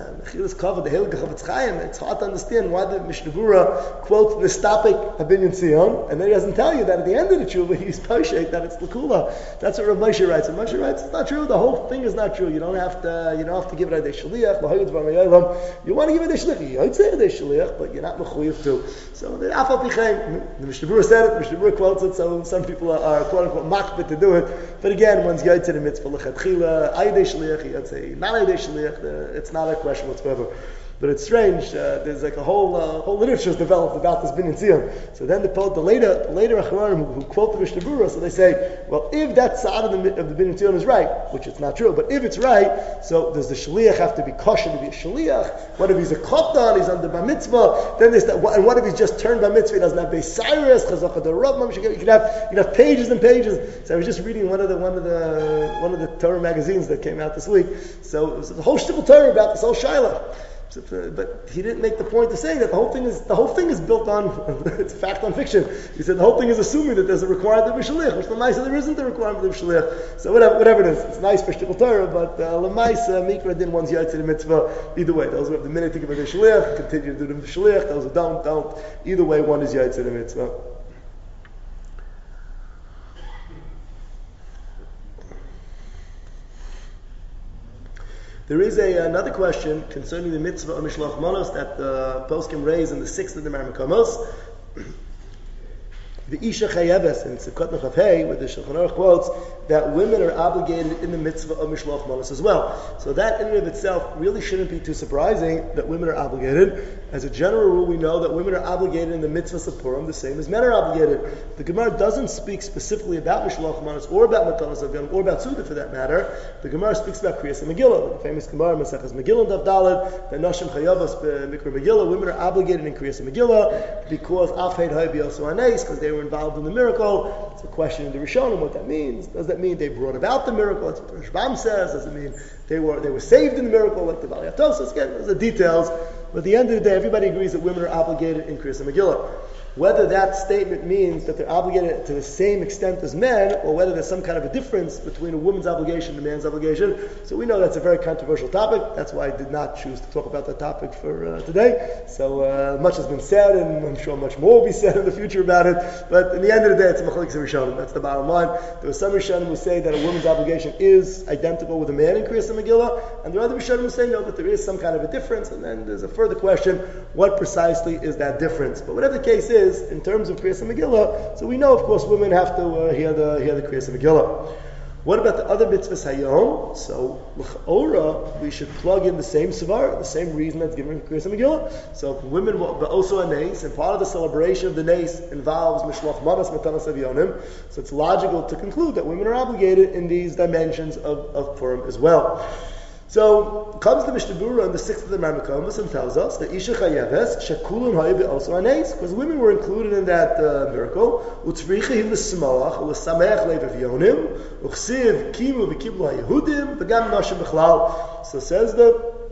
It's hard to understand why the Mishnah Berurah quotes this topic of Binyan Tzion, and then he doesn't tell you that at the end of the tshuva he's poshet that it's l'kula. That's what Rav Moshe writes. And Moshe writes, it's not true. The whole thing is not true. You don't have to. You don't have to give it a shaliach. You want to give it a shaliach. You don't say it a shaliach, but you're not mechuyev to. So the afal pichem. The Mishnah Berurah said it. Mishnah Berurah quotes it. So some people are, are quote unquote makbid to do it. But again, one's yaitz in the mitzvah lechatchila ayde shaliach. Say not ayde shaliach. It's not a question whatsoever. But it's strange. Uh, there's like a whole uh, whole literature is developed about this Binyan Tzion. So then the the later the later Acharonim who, who quote the Mishnah Berurah, so they say, well, if that side of the of the Binyan Tzion is right, which it's not true, but if it's right, so does the shaliach have to be kosher to be a shaliach? What if he's a katan? He's under bar mitzvah. Then there's that. And what if he's just turned bar mitzvah? He doesn't have beis cyrus, chazaka the rav. You could have you could have pages and pages. So I was just reading one of the one of the one of the Torah magazines that came out this week. So it was a whole shtickle Torah about this whole shaila. So, but he didn't make the point of saying that the whole thing is the whole thing is built on it's fact on fiction. He said the whole thing is assuming that there's a requirement of shaliach, which the nice there isn't a requirement of shaliach. So whatever, whatever it is, it's nice for shtickle Torah, but lemaisa mikra din one's yaitz in the mitzvah. Either way, those who have the minute to give it a shaliach continue to do the shaliach. Those who don't, don't. Either way, one is yaitz in the mitzvah. There is a, another question concerning the mitzvah of Mishloach Manos that the poskim raised in the sixth of the Marmakomos. The Isha Chayeves in Sivkot Mechav Hey, where the Shulchan Aruch quotes that women are obligated in the mitzvah of Mishloach Manos as well. So that in and of itself really shouldn't be too surprising that women are obligated. As a general rule, we know that women are obligated in the mitzvahs of Purim the same as men are obligated. The Gemara doesn't speak specifically about Mishloach Manos or about Matanos Avim or about Suda for that matter. The Gemara speaks about Kriyas and Megillah, the famous Gemara Maseches Megillah Daf Daled, that Nashim Chayavos Mikra Megillah, women are obligated in Kriyas and Megillah because Afheid Haybi also Anes, because they were involved in the miracle. It's a question in the Rishonim what that means. Does that mean they brought about the miracle? That's what the Rashbam says. Does it mean they were they were saved in the miracle like the Bali Atosas? Again, those are details. But at the end of the day, everybody agrees that women are obligated in Kriyas and Megillah. Whether that statement means that they're obligated to the same extent as men, or whether there's some kind of a difference between a woman's obligation and a man's obligation. So we know that's a very controversial topic. That's why I did not choose to talk about that topic for uh, today. So uh, much has been said, and I'm sure much more will be said in the future about it. But in the end of the day, it's a Machlokes Rishonim. That's the bottom line. There are some Rishonim who say that a woman's obligation is identical with a man in Kriyas and Megillah, and there are other Rishonim who say no, that there is some kind of a difference. And then there's a further question: what precisely is that difference? But whatever the case is, in terms of Kriyas and Megillah, so we know, of course, women have to uh, hear the hear the Kriyas and Megillah. What about the other mitzvahs hayom? So l'ch'ora, we should plug in the same svar, the same reason that's given in Kriyas and Megillah. So women will also a nes, and part of the celebration of the nes involves mishloach manos matanos avyonim. So it's logical to conclude that women are obligated in these dimensions of, of Purim as well. So comes the Mishnah Berurah in the sixth of the Marmakomos and tells us that Isha Chayeves Shakulun Hayev also Anes, because women were included in that uh, miracle. Utzricha Hiv L'Smalach L'Samech Lev Avyonim Uchsiv Kimu V'Kiblu HaYehudim V'Gam Nashim B'Chlal. So says the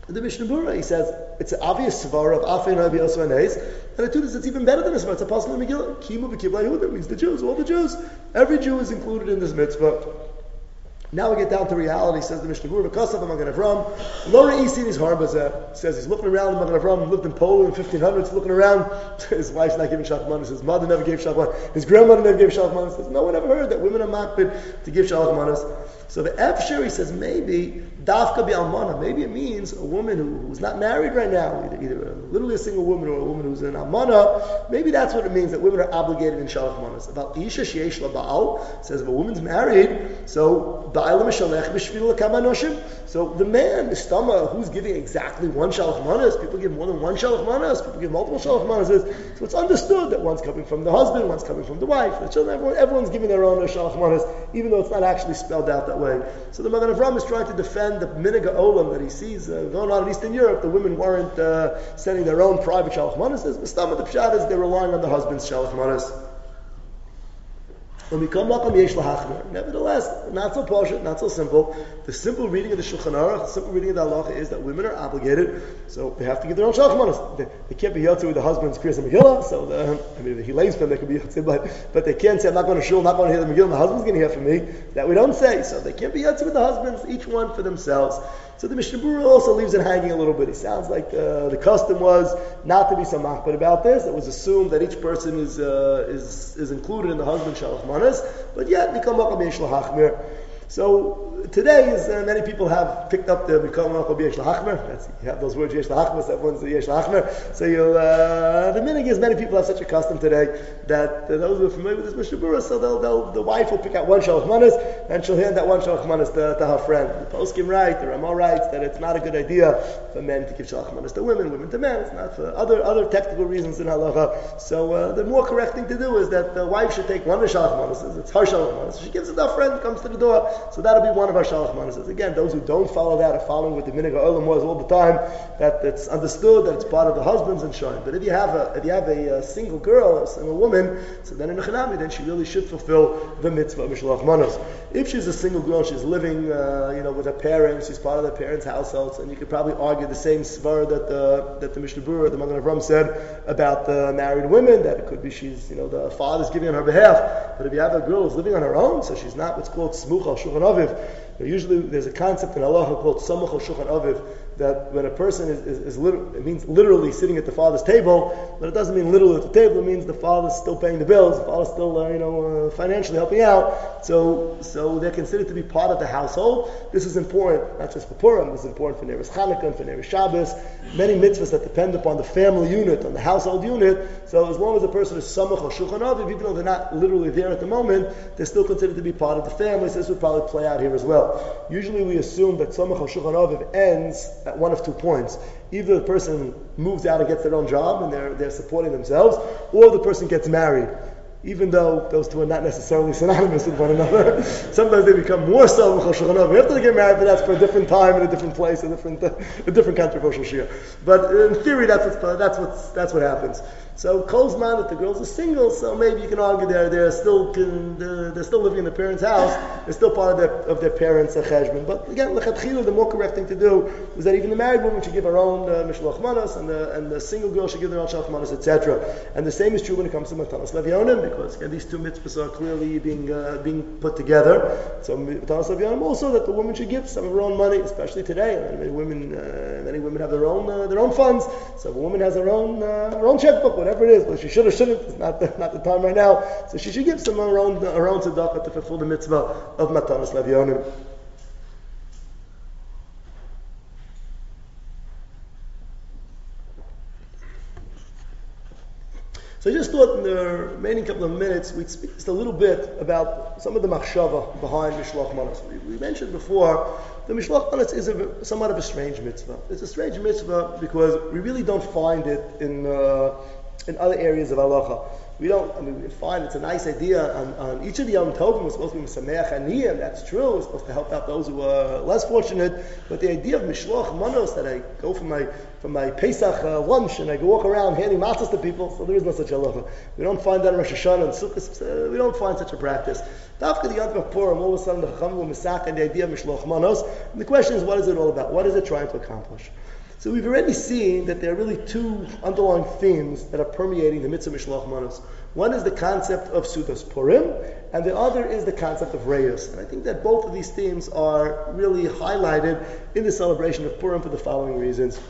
The Mishnah Berurah, he says, it's an obvious svara of Afei Navi Osu and Eis, and it is, it's even better than a svara. It's a pasuk in Megillah. Kimu v'kiblai Yehuda means the Jews, all the Jews. Every Jew is included in this mitzvah. Now we get down to reality, says the Mishnah Berurah, V'kasav Magen Avram, Lo re'isi in his harbazeh. Says he's looking around, Magen Avram lived in Poland in fifteen hundreds, looking around. His wife's not giving shalach manos. His mother never gave shalach manos. His grandmother never gave shalach manos. Says, no one ever heard that women are makbid to give shalach manos. So the Efshir, he says, maybe, Dafka bi almana, maybe it means a woman who, who's not married right now, either, either a, literally a single woman or a woman who's an almana, maybe that's what it means, that women are obligated in shalach manos. About Isha sheyesh la Baal, says if a woman's married, so Ba'al mishalech b'shvil l'kama noshim. So the man, the stomach, who's giving exactly one shalach manos, people give more than one shalach manos, people give multiple shalach manos, so it's understood that one's coming from the husband, one's coming from the wife, the children, everyone, everyone's giving their own shalach manos, even though it's not actually spelled out that way. So the Magen Avram is trying to defend the minig olam that he sees uh, going on in Eastern Europe. The women weren't uh, sending their own private shalach manos. The stam of the pshat is they're relying on the husband's shalach manos. Nevertheless, not so posh, not so simple. The simple reading of the Shulchan Aruch, the simple reading of the halacha is that women are obligated, so they have to give their own shalach manos. They, they can't be yotze with the husband's kriyas and megillah. So the, I mean, if he lays for them, they can be yotze, but but they can't say, I'm not going to shul, I'm not going to hear the megillah. The husband's going to hear from me. That we don't say. So they can't be yotze with the husbands. Each one for themselves. So the Mishnah Berurah also leaves it hanging a little bit. It sounds like uh, the custom was not to be so machbid about this. It was assumed that each person is uh, is is included in the husband's shalach manos, but yet mikol makom yesh lahachmir. So today, is, uh, many people have picked up the mikol makom yesh lahachmir. That's you have those words yesh lahachmir. So everyone's yesh lahachmir. So you uh, the meaning is many people have such a custom today that uh, those who are familiar with this Mishnah Berurah, so they'll, they'll, the wife will pick out one shalach manos and she'll hand that one shalach manos to, to her friend. The poskim write, the Ramah writes that it's not a good idea for men to give shalach manos to women, women to men. It's not for other other technical reasons in halacha. So uh, the more correct thing to do is that the wife should take one of the shalach manos. It's her shalach manos. She gives it to her friend, comes to the door. So that'll be one of our shalach manos. Again, those who don't follow that are following what the minig ha'olam was all the time. That it's understood that it's part of the husband's and showing. But if you have a if you have a, a single girl, a single woman, so then in a chanami, then she really should fulfill the mitzvah of shalach manos. If she's a single girl, she's living, uh, you know, with her parents, she's part of their parents' households, and you could probably argue the same svar that the that the Mishnah Berurah, the Magen Avram said about the married women, that it could be she's, you know, the father's giving on her behalf. But if you have a girl who's living on her own, so she's not what's called smuch al shulchan aviv. Usually, there's a concept in halacha called samuch al shulchan aviv, that when a person is, is, is liter- it means literally sitting at the father's table, but it doesn't mean literally at the table. It means the father's still paying the bills, the father's still, uh, you know, uh, financially helping out. So, so they're considered to be part of the household. This is important, not just for Purim. This is important for Neres Chanukah and for Neres Shabbos. Many mitzvahs that depend upon the family unit, on the household unit. So, as long as a person is samach or shulchan aviv, even though they're not literally there at the moment, they're still considered to be part of the family. So, this would probably play out here as well. Usually, we assume that samach or shulchan aviv ends at one of two points. Either the person moves out and gets their own job and they're they're supporting themselves, or the person gets married. Even though those two are not necessarily synonymous with one another, sometimes they become more so after they get married, but that's for a different time and a different place, a different uh, a different controversial shir. But in theory, that's what's, that's what's, that's what happens. So Kozman, that the girls are single, so maybe you can argue they're they're still they're, they're still living in their parents' house. They're still part of their of their parents' cheshbon. But again, lechatchila, the more correct thing to do is that even the married woman should give her own uh, mishloach manos, and the and the single girl should give their own shalach manos, et cetera. And the same is true when it comes to matanos levyonim, because again, these two mitzvahs are clearly being uh, being put together. So matanos levyonim also that the woman should give some of her own money, especially today. And many women uh, many women have their own uh, their own funds. So if a woman has her own uh, her own checkbook, whatever it is, but she should or shouldn't, it's not the, not the time right now. So she should give some of her own her own tzedakah to fulfill the mitzvah of matanos levyonim. So I just thought in the remaining couple of minutes we'd speak just a little bit about some of the machshava behind mishloach manos. We, we mentioned before the mishloach manos is a, somewhat of a strange mitzvah. It's a strange mitzvah because we really don't find it in uh, in other areas of halacha. We don't, I mean, we find it's a nice idea on, on each of the Yom Tovim. We're supposed to be Mesameach Aniyim, that's true. We're supposed to help out those who are less fortunate. But the idea of Mishloach Manos, that I go for my for my Pesach uh, lunch and I go walk around handing matzahs to people, so there is no such halacha. We don't find that in Rosh Hashanah and Sukkot. Uh, we don't find such a practice. After the Yom Tov Purim, all of a sudden the Chacham will misach and the idea of Mishloach Manos. And the question is, what is it all about? What is it trying to accomplish? So we've already seen that there are really two underlying themes that are permeating the mitzvah Mishloach Manos. One is the concept of Sudas Purim, and the other is the concept of Reyos. And I think that both of these themes are really highlighted in the celebration of Purim for the following reasons.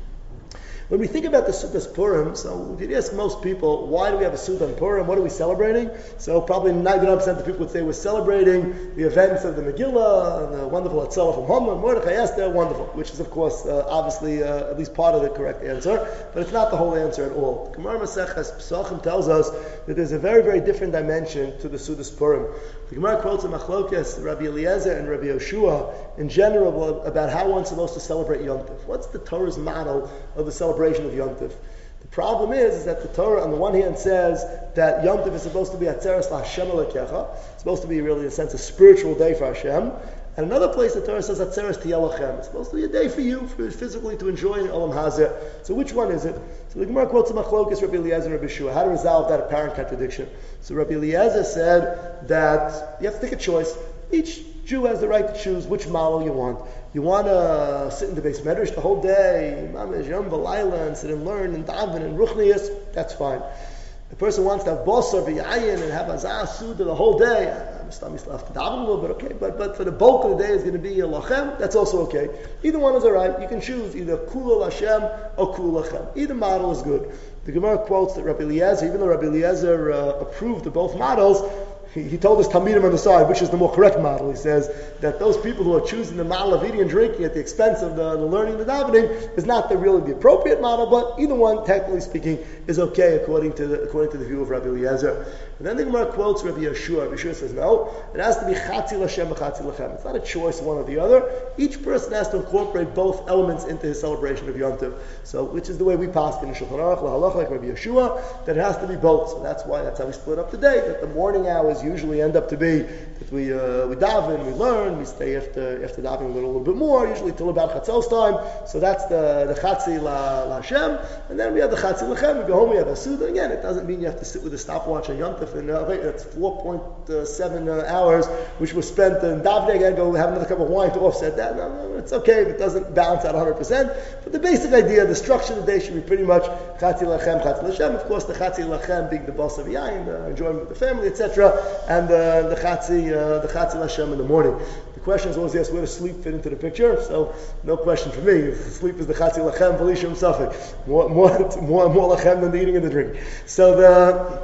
When we think about the Sudas Purim, so if you ask most people, why do we have a Suda on Purim? What are we celebrating? So probably ninety-nine percent of the people would say we're celebrating the events of the Megillah, the wonderful Hatzalah from Haman, Mordechai, Esther, wonderful, which is of course uh, obviously uh, at least part of the correct answer, but it's not the whole answer at all. Gemara Maseches Pesachim tells us that there's a very, very different dimension to the Sudas Purim. The Gemara quotes a Machlokes, Rabbi Eliezer and Rabbi Yoshua in general about how one's supposed to celebrate Yom Tov. What's the Torah's model of the celebration of Yom Tov? The problem is, is that the Torah on the one hand says that Yom Tov is supposed to be Atzeres LaHashem Elokecha. It's supposed to be really in a sense a spiritual day for Hashem. And another place the Torah says Atzeres Tiyelochem. It's supposed to be a day for you, for physically to enjoy in Olam Hazeh. So which one is it? So the Gemara quotes a Machlokes, Rabbi Eliezer and Rabbi Shua. How to resolve that apparent contradiction? So Rabbi Eliezer said that you have to take a choice. Each Jew has the right to choose which model you want. You want to sit in the base medrash the whole day, mamish yom v'layla, and sit and learn and daven and ruchnius. That's fine. The person wants to have bosar v'yayin and have azah suda the whole day. I'm still have to daven a little bit, okay. But but for the bulk of the day is going to be a lachem. That's also okay. Either one is all right. You can choose either kula Hashem or kula lachem. Either model is good. The Gemara quotes that Rabbi Eliezer, even though Rabbi Eliezer uh, approved of both models, He, he told his Talmidim on the side, which is the more correct model. He says that those people who are choosing the model of eating and drinking at the expense of the, the learning and the davening is not the really the appropriate model, but either one, technically speaking, is okay according to the, according to the view of Rabbi Eliezer. And then the Gemara quotes Rabbi Yeshua. Rabbi Yeshua says, no, it has to be Chatzi L'Shem and Chatzi L'Chem. It's not a choice one or the other. Each person has to incorporate both elements into his celebration of Yom Tov. So, which is the way we pass in Shulchan Aruch, L'Halacha, like Rabbi Yeshua, that it has to be both. So that's why, that's how we split up today, that the morning hours usually end up to be that we uh, we daven, we learn, we stay after after davening a little, little bit more, usually till about Chatzos time. So that's the the Chatzi La, La Hashem, and then we have the Chatzi Lachem. We go home, we have a Suda. Again, it doesn't mean you have to sit with a stopwatch on Yom Tov, and uh, it's four point seven uh, hours, which was spent in davening, and go have another cup of wine to offset that. No, no, it's okay if it doesn't balance out one hundred percent. But the basic idea, the structure of the day should be pretty much Chatzi Lachem, Chatzi L'Shem. Of course, the Chatzi Lachem being the boss of Yain, the enjoyment with the family, et cetera, and uh, the Chatzi, uh, the Chatzi L'Shem in the morning. The question is always asked, where does sleep fit into the picture? So, no question for me. Sleep is the Chatzi Lachem, Velishim Safek. More, more, more, more Lachem than the eating and the drinking. So the,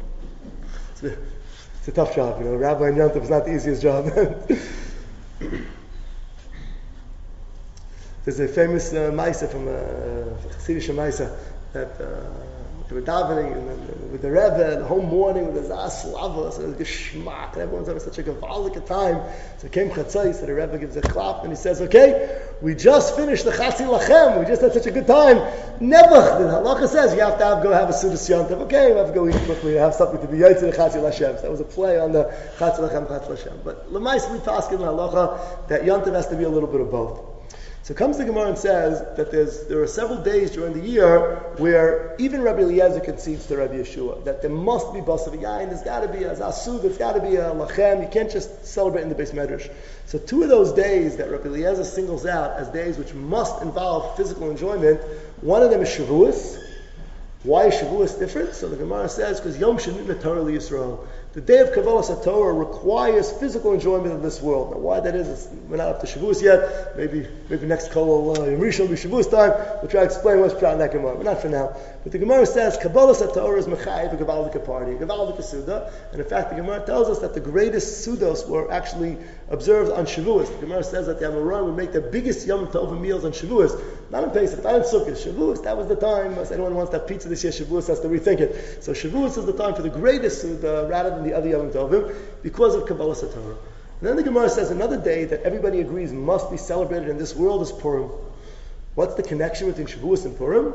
it's a, it's a tough job, you know. Rabbi in Yom Tov is not the easiest job. There's a famous uh, Maisa from uh, Chassidish Maisa that uh, they were davening and, and, with the Rebbe the whole morning with the Zas Slava, so the Geschmack, and everyone's having such a gavaldik time. So came Chatzai, so the Rebbe gives a clap and he says, okay, we just finished the Chatzi Lachem, we just had such a good time. Never, the halacha says you have to have, go have a Sudas Yom Tov. Okay, we have to go eat quickly, have something to be Yaitz the Chatzi L'Shem. So that was a play on the Chatzi Lachem, Chatzi L'Shem. But L'mais we pass in the halacha that Yom Tov has to be a little bit of both. So comes the Gemara and says that there's, there are several days during the year where even Rabbi Eliezer concedes to Rabbi Yeshua that there must be Basar V'Yayin, there's got to be a Zasud, there's got to be a Lachem, you can't just celebrate in the Beis Medrash. So two of those days that Rabbi Eliezer singles out as days which must involve physical enjoyment, one of them is Shavuos. Why is Shavuos different? So the Gemara says, because Yom Shenit Torah Yisrael. The day of Kabbalah Satorah requires physical enjoyment of this world. Now, why that is, is we're not up to Shavuos yet. Maybe, maybe next Kol Yom Rishon will be Shavuos time. We'll try to explain what's prat in that Gemara, but not for now. But the Gemara says Kabbalah Satorah is Mechayiv, a Gavaldik party, a Gavaldik Suda, and in fact, the Gemara tells us that the greatest Sudos were actually observed on Shavuos. The Gemara says that the Amoraim would make the biggest Yom Tov meals on Shavuos, not in Pesach, not in Sukkot. Shavuos, that was the time. If anyone wants to have pizza this year, Shavuos has to rethink it. So Shavuos is the time for the greatest Suda, rather than the other Yom Tovim, because of Kabbalah Satorah. And then the Gemara says another day that everybody agrees must be celebrated in this world is Purim. What's the connection between Shavuos and Purim?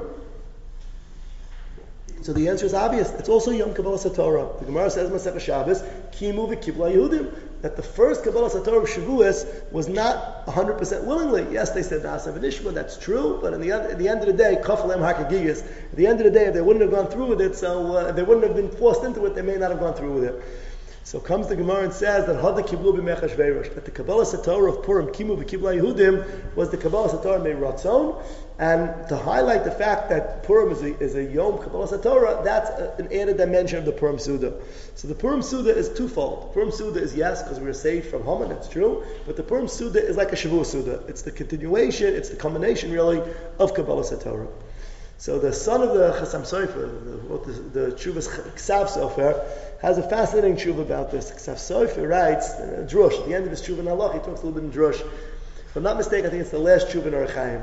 So the answer is obvious. It's also Yom Kabbalah Satorah. The Gemara says Masechah Shabbos, Kimu v'Kibla Yehudim, that the first Kabbalah Satorah of Shavuos was not one hundred percent willingly. Yes, they said Na'aseh v'Nishma, that's true, but in the, at the end of the day, Kaf Lem HaKagigas, at the end of the day, if they wouldn't have gone through with it, so uh, if they wouldn't have been forced into it, they may not have gone through with it. So comes the Gemara and says that Hada Kiblu b'Mechashverosh, that the Kabbalah Satorah of Purim, Kimu b'Kibla Yehudim, was the Kabbalah Satorah Meiratzon, and to highlight the fact that Purim is a, is a Yom Kabbalah Satorah, that's a, an added dimension of the Purim Suda. So the Purim Suda is twofold. Purim Suda is yes, because we were saved from Haman, it's true, but the Purim Suda is like a Shavuot Suda. It's the continuation, it's the combination really of Kabbalah Satorah. So the son of the Chassam Sofer, the, the, the Tshuvas Ksav Sofer, has a fascinating tshuva about this. Ksav Sofer writes, uh, Drush, at the end of his tshuva in Halach, he talks a little bit in Drush. If I'm not mistaken, I think it's the last tshuva in Orach Chaim.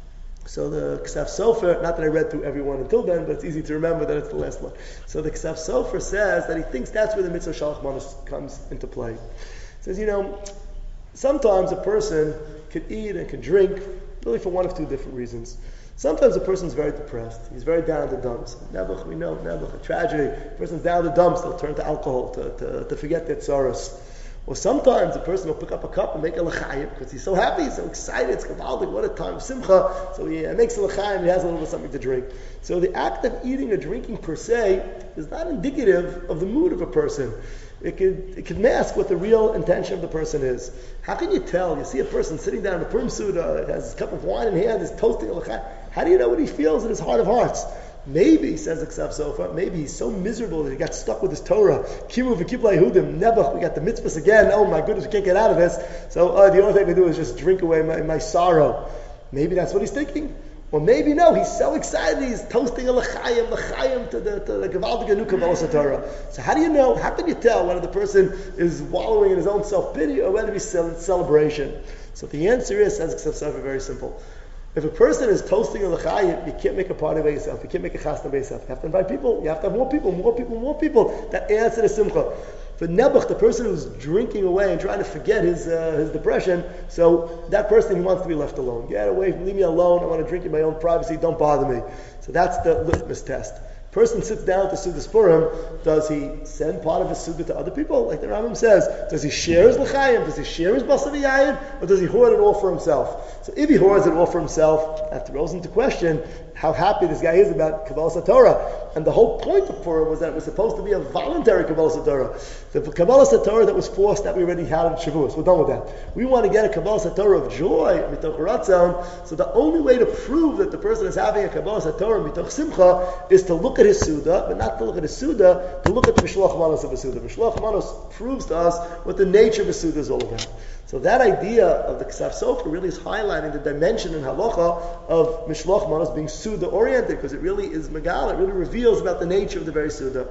So the Ksav Sofer, not that I read through every one until then, but it's easy to remember that it's the last one. So the Ksav Sofer says that he thinks that's where the mitzvah Shalach Manos comes into play. He says, you know, sometimes a person could eat and could drink, really for one of two different reasons. Sometimes a person's very depressed. He's very down in the dumps. Nebuch, we know, Nebuch, a tragedy. A person's down in the dumps, they'll turn to alcohol to, to, to forget their sorrows. Or sometimes a person will pick up a cup and make a l'chaim because he's so happy, he's so excited, it's kavaldik, what a time of simcha. So he makes a l'chaim, he has a little bit something to drink. So the act of eating or drinking per se is not indicative of the mood of a person. It could, it could mask what the real intention of the person is. How can you tell? You see a person sitting down in a Purim Suda, has his cup of wine in hand, is toasting a l'chaim. How do you know what he feels in his heart of hearts? Maybe, says the Ksav Sofer, maybe he's so miserable that he got stuck with his Torah. Kimu v'kibla Yehudim, Nebuch, we got the mitzvahs again. Oh my goodness, we can't get out of this. So uh, the only thing I can do is just drink away my, my sorrow. Maybe that's what he's thinking. Or maybe no, he's so excited, he's toasting a l'chaim, l'chaim to the, to the Gavaldik Anu Kabbalah Satorah. So how do you know, how can you tell whether the person is wallowing in his own self-pity or whether he's in celebration? So the answer is, says Ksav Sofer, very simple. If a person is toasting a l'chaim, you can't make a party by yourself. You can't make a chasna by yourself. You have to invite people. You have to have more people, more people, more people. That adds to the simcha. For Nebuch, the person who's drinking away and trying to forget his uh, his depression, so that person, he wants to be left alone. Get away, leave me alone. I want to drink in my own privacy. Don't bother me. So that's the litmus test. Person sits down to Sudas Purim, does he send part of his Suda to other people? Like the Rambam says, does he share his L'chaim? Does he share his Basar V'Yayin? Or does he hoard it all for himself? So if he hoards it all for himself, that throws into question how happy this guy is about Kabbalah Satorah. And the whole point of Purim was that it was supposed to be a voluntary Kabbalah Satorah. The Kabbalah Satorah that was forced, that we already had in Shavuos. We're done with that. We want to get a Kabbalah Satorah of joy, mitoch ratzon. So the only way to prove that the person is having a Kabbalah Satorah mitoch simcha is to look at his Suda, but not to look at his Suda, to look at the Mishloach Manos of a Suda. Mishloach Manos proves to us what the nature of a Suda is all about. So that idea of the Ksav Sofer really is highlighting the dimension in halacha of Mishloach Manos being Suda oriented, because it really is Megal, it really reveals about the nature of the very Suda.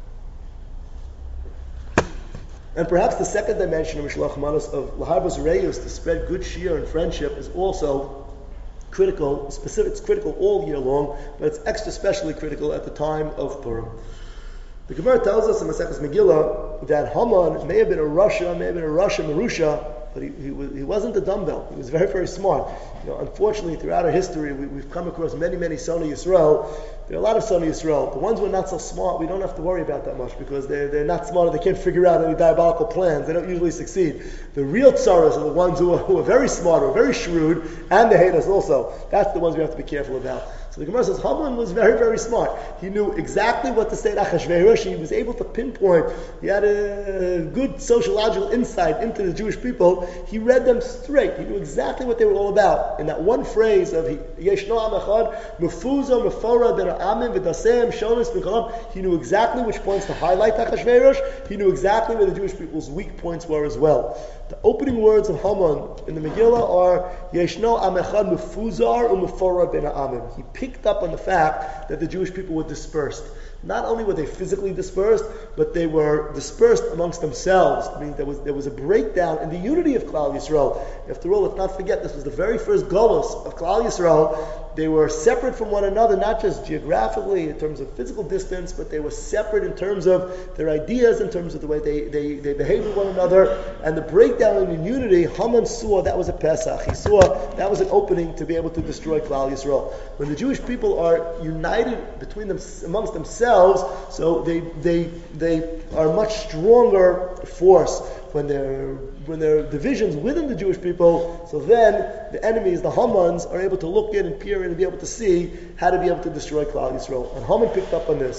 And perhaps the second dimension of Mishloach Manos of Laharbos Reyus, to spread good shir and friendship, is also critical, specific, it's critical all year long, but it's extra specially critical at the time of Purim. The Gemara tells us in Maseches Megillah that Haman may have been a Rasha, may have been a Rasha Merusha, but he, he, was, he wasn't a dumbbell. He was very, very smart. You know, unfortunately, throughout our history, we, we've come across many, many Soni Yisrael. There are a lot of Soni Yisrael. The ones who are not so smart, we don't have to worry about that much because they're, they're not smart. They can't figure out any diabolical plans. They don't usually succeed. The real tsaras are the ones who are, who are very smart, who are very shrewd, and they hate us also. That's the ones we have to be careful about. So the Gemara says Haman was very, very smart. He knew exactly what to say to Achashverosh. He was able to pinpoint. He had a good sociological insight into the Jewish people. He read them straight. He knew exactly what they were all about. In that one phrase of Yeshno Am Echad, Mefuzo Mefora Ben Amim V'Dasem Shonis B'Kolam, he knew exactly which points to highlight Achashverosh. He knew exactly where the Jewish people's weak points were as well. The opening words of Haman in the Megillah are Yeshno Am Echad Mefuzar U'Mefora Ben Amim. He picked up on the fact that the Jewish people were dispersed. Not only were they physically dispersed, but they were dispersed amongst themselves. I mean, there was there was a breakdown in the unity of Klal Yisrael. After all, let's not forget, this was the very first Golus of Klal Yisrael. They were separate from one another, not just geographically in terms of physical distance, but they were separate in terms of their ideas, in terms of the way they, they, they behaved with one another. And the breakdown in unity, Haman saw that was a Pesach. He saw that was an opening to be able to destroy Klal Yisrael. When the Jewish people are united between them, amongst themselves, so they they they are a much stronger force. When there when there are divisions within the Jewish people, so then the enemies, the Hamans, are able to look in and peer in and be able to see how to be able to destroy Klal Yisrael. And Haman picked up on this.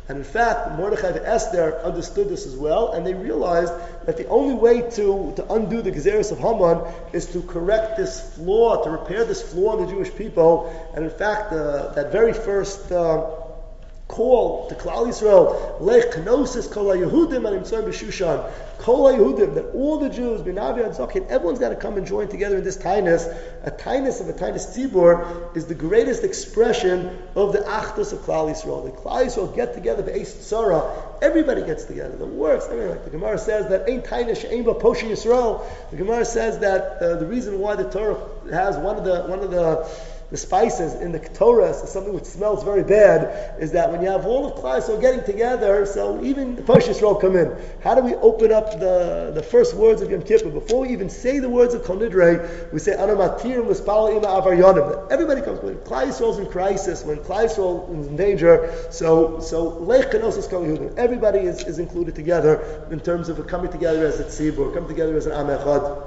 And in fact, Mordechai and Esther understood this as well, and they realized that the only way to, to undo the Gezeres of Haman is to correct this flaw, to repair this flaw in the Jewish people. And in fact, uh, that very first uh, call to Klal Yisrael, Lech Kenosis Kol HaYehudim and Imtzoim B'Shushan, Kol HaYehudim, that all the Jews, B'Navi and Zakin, everyone's got to come and join together in this tainus. A tainus of a tainus tzibur is the greatest expression of the achdus of Klal Yisrael. The Klal Yisrael get together, the Eis Tzara, everybody gets together. The works, everything. Like the Gemara says that Ein tainus she'ein ba poshi Yisrael. The Gemara says that uh, the reason why the Torah has one of the one of the the spices in the Torah is something which smells very bad, is that when you have all of Klal Yisrael getting together, so even the Posh Yisrael come in. How do we open up the, the first words of Yom Kippur? Before we even say the words of Kol Nidrei, we say, Ana Matirim L'Spal Ima Avar Yonim. Everybody comes. When Klal Yisrael's in crisis, when Klal Yisrael is in danger, so so Lech Kenosis Kol Yehudim. Everybody is, is included together in terms of coming together as a tzibur, coming together as an Am Echad.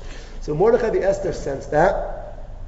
So Mordechai the Esther sensed that.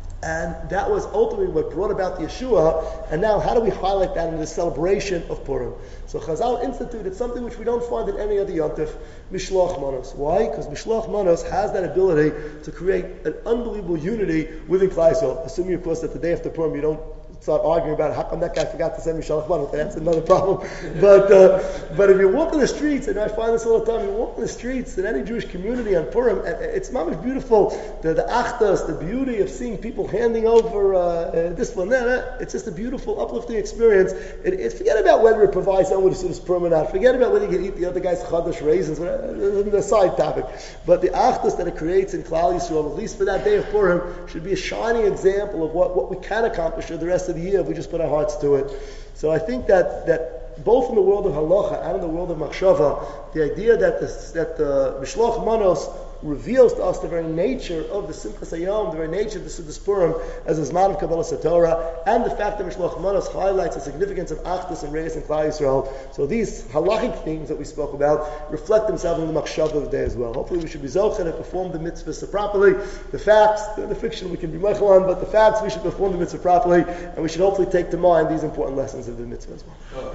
And that was ultimately what brought about the Yeshua. And now, how do we highlight that in the celebration of Purim? So Chazal instituted something which we don't find in any other yontif, Mishloach Manos. Why? Because Mishloach Manos has that ability to create an unbelievable unity within Klal Yisrael. Assuming, of course, that the day after Purim you don't start arguing about how come that guy forgot to send Mishloach Manos. That's another problem. But uh, but if you walk in the streets, and I find this all the time, you walk in the streets in any Jewish community on Purim, it's mamish beautiful. The the achtas, the beauty of seeing people handing over uh, uh, this one, that. It's just a beautiful, uplifting experience. It, it, forget about whether it provides someone with a Purim or not. Forget about whether you can eat the other guy's chadash raisins. It's a side topic. But the achtas that it creates in Klal Yisrael, at least for that day of Purim, should be a shining example of what, what we can accomplish for the rest of the year if we just put our hearts to it. So I think that that both in the world of halacha and in the world of machshava, the idea that the, that the Mishloach Manos reveals to us the very nature of the Simchas Hayom, the very nature of the Sudas Purim as a Zman of Kabbalah Satorah, and the fact that Mishloach Manos highlights the significance of Achdus and Reis and Klal Yisrael. So these halachic themes that we spoke about reflect themselves in the machshava of the day as well. Hopefully we should be zochen and perform the mitzvahs properly. The facts, the, the fiction we can be meichel on, but the facts we should perform the mitzvah properly, and we should hopefully take to mind these important lessons of the mitzvah as well.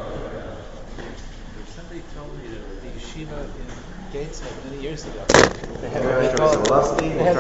Somebody told me that the yeshiva in Gateshead many years ago, They had, they call it, they had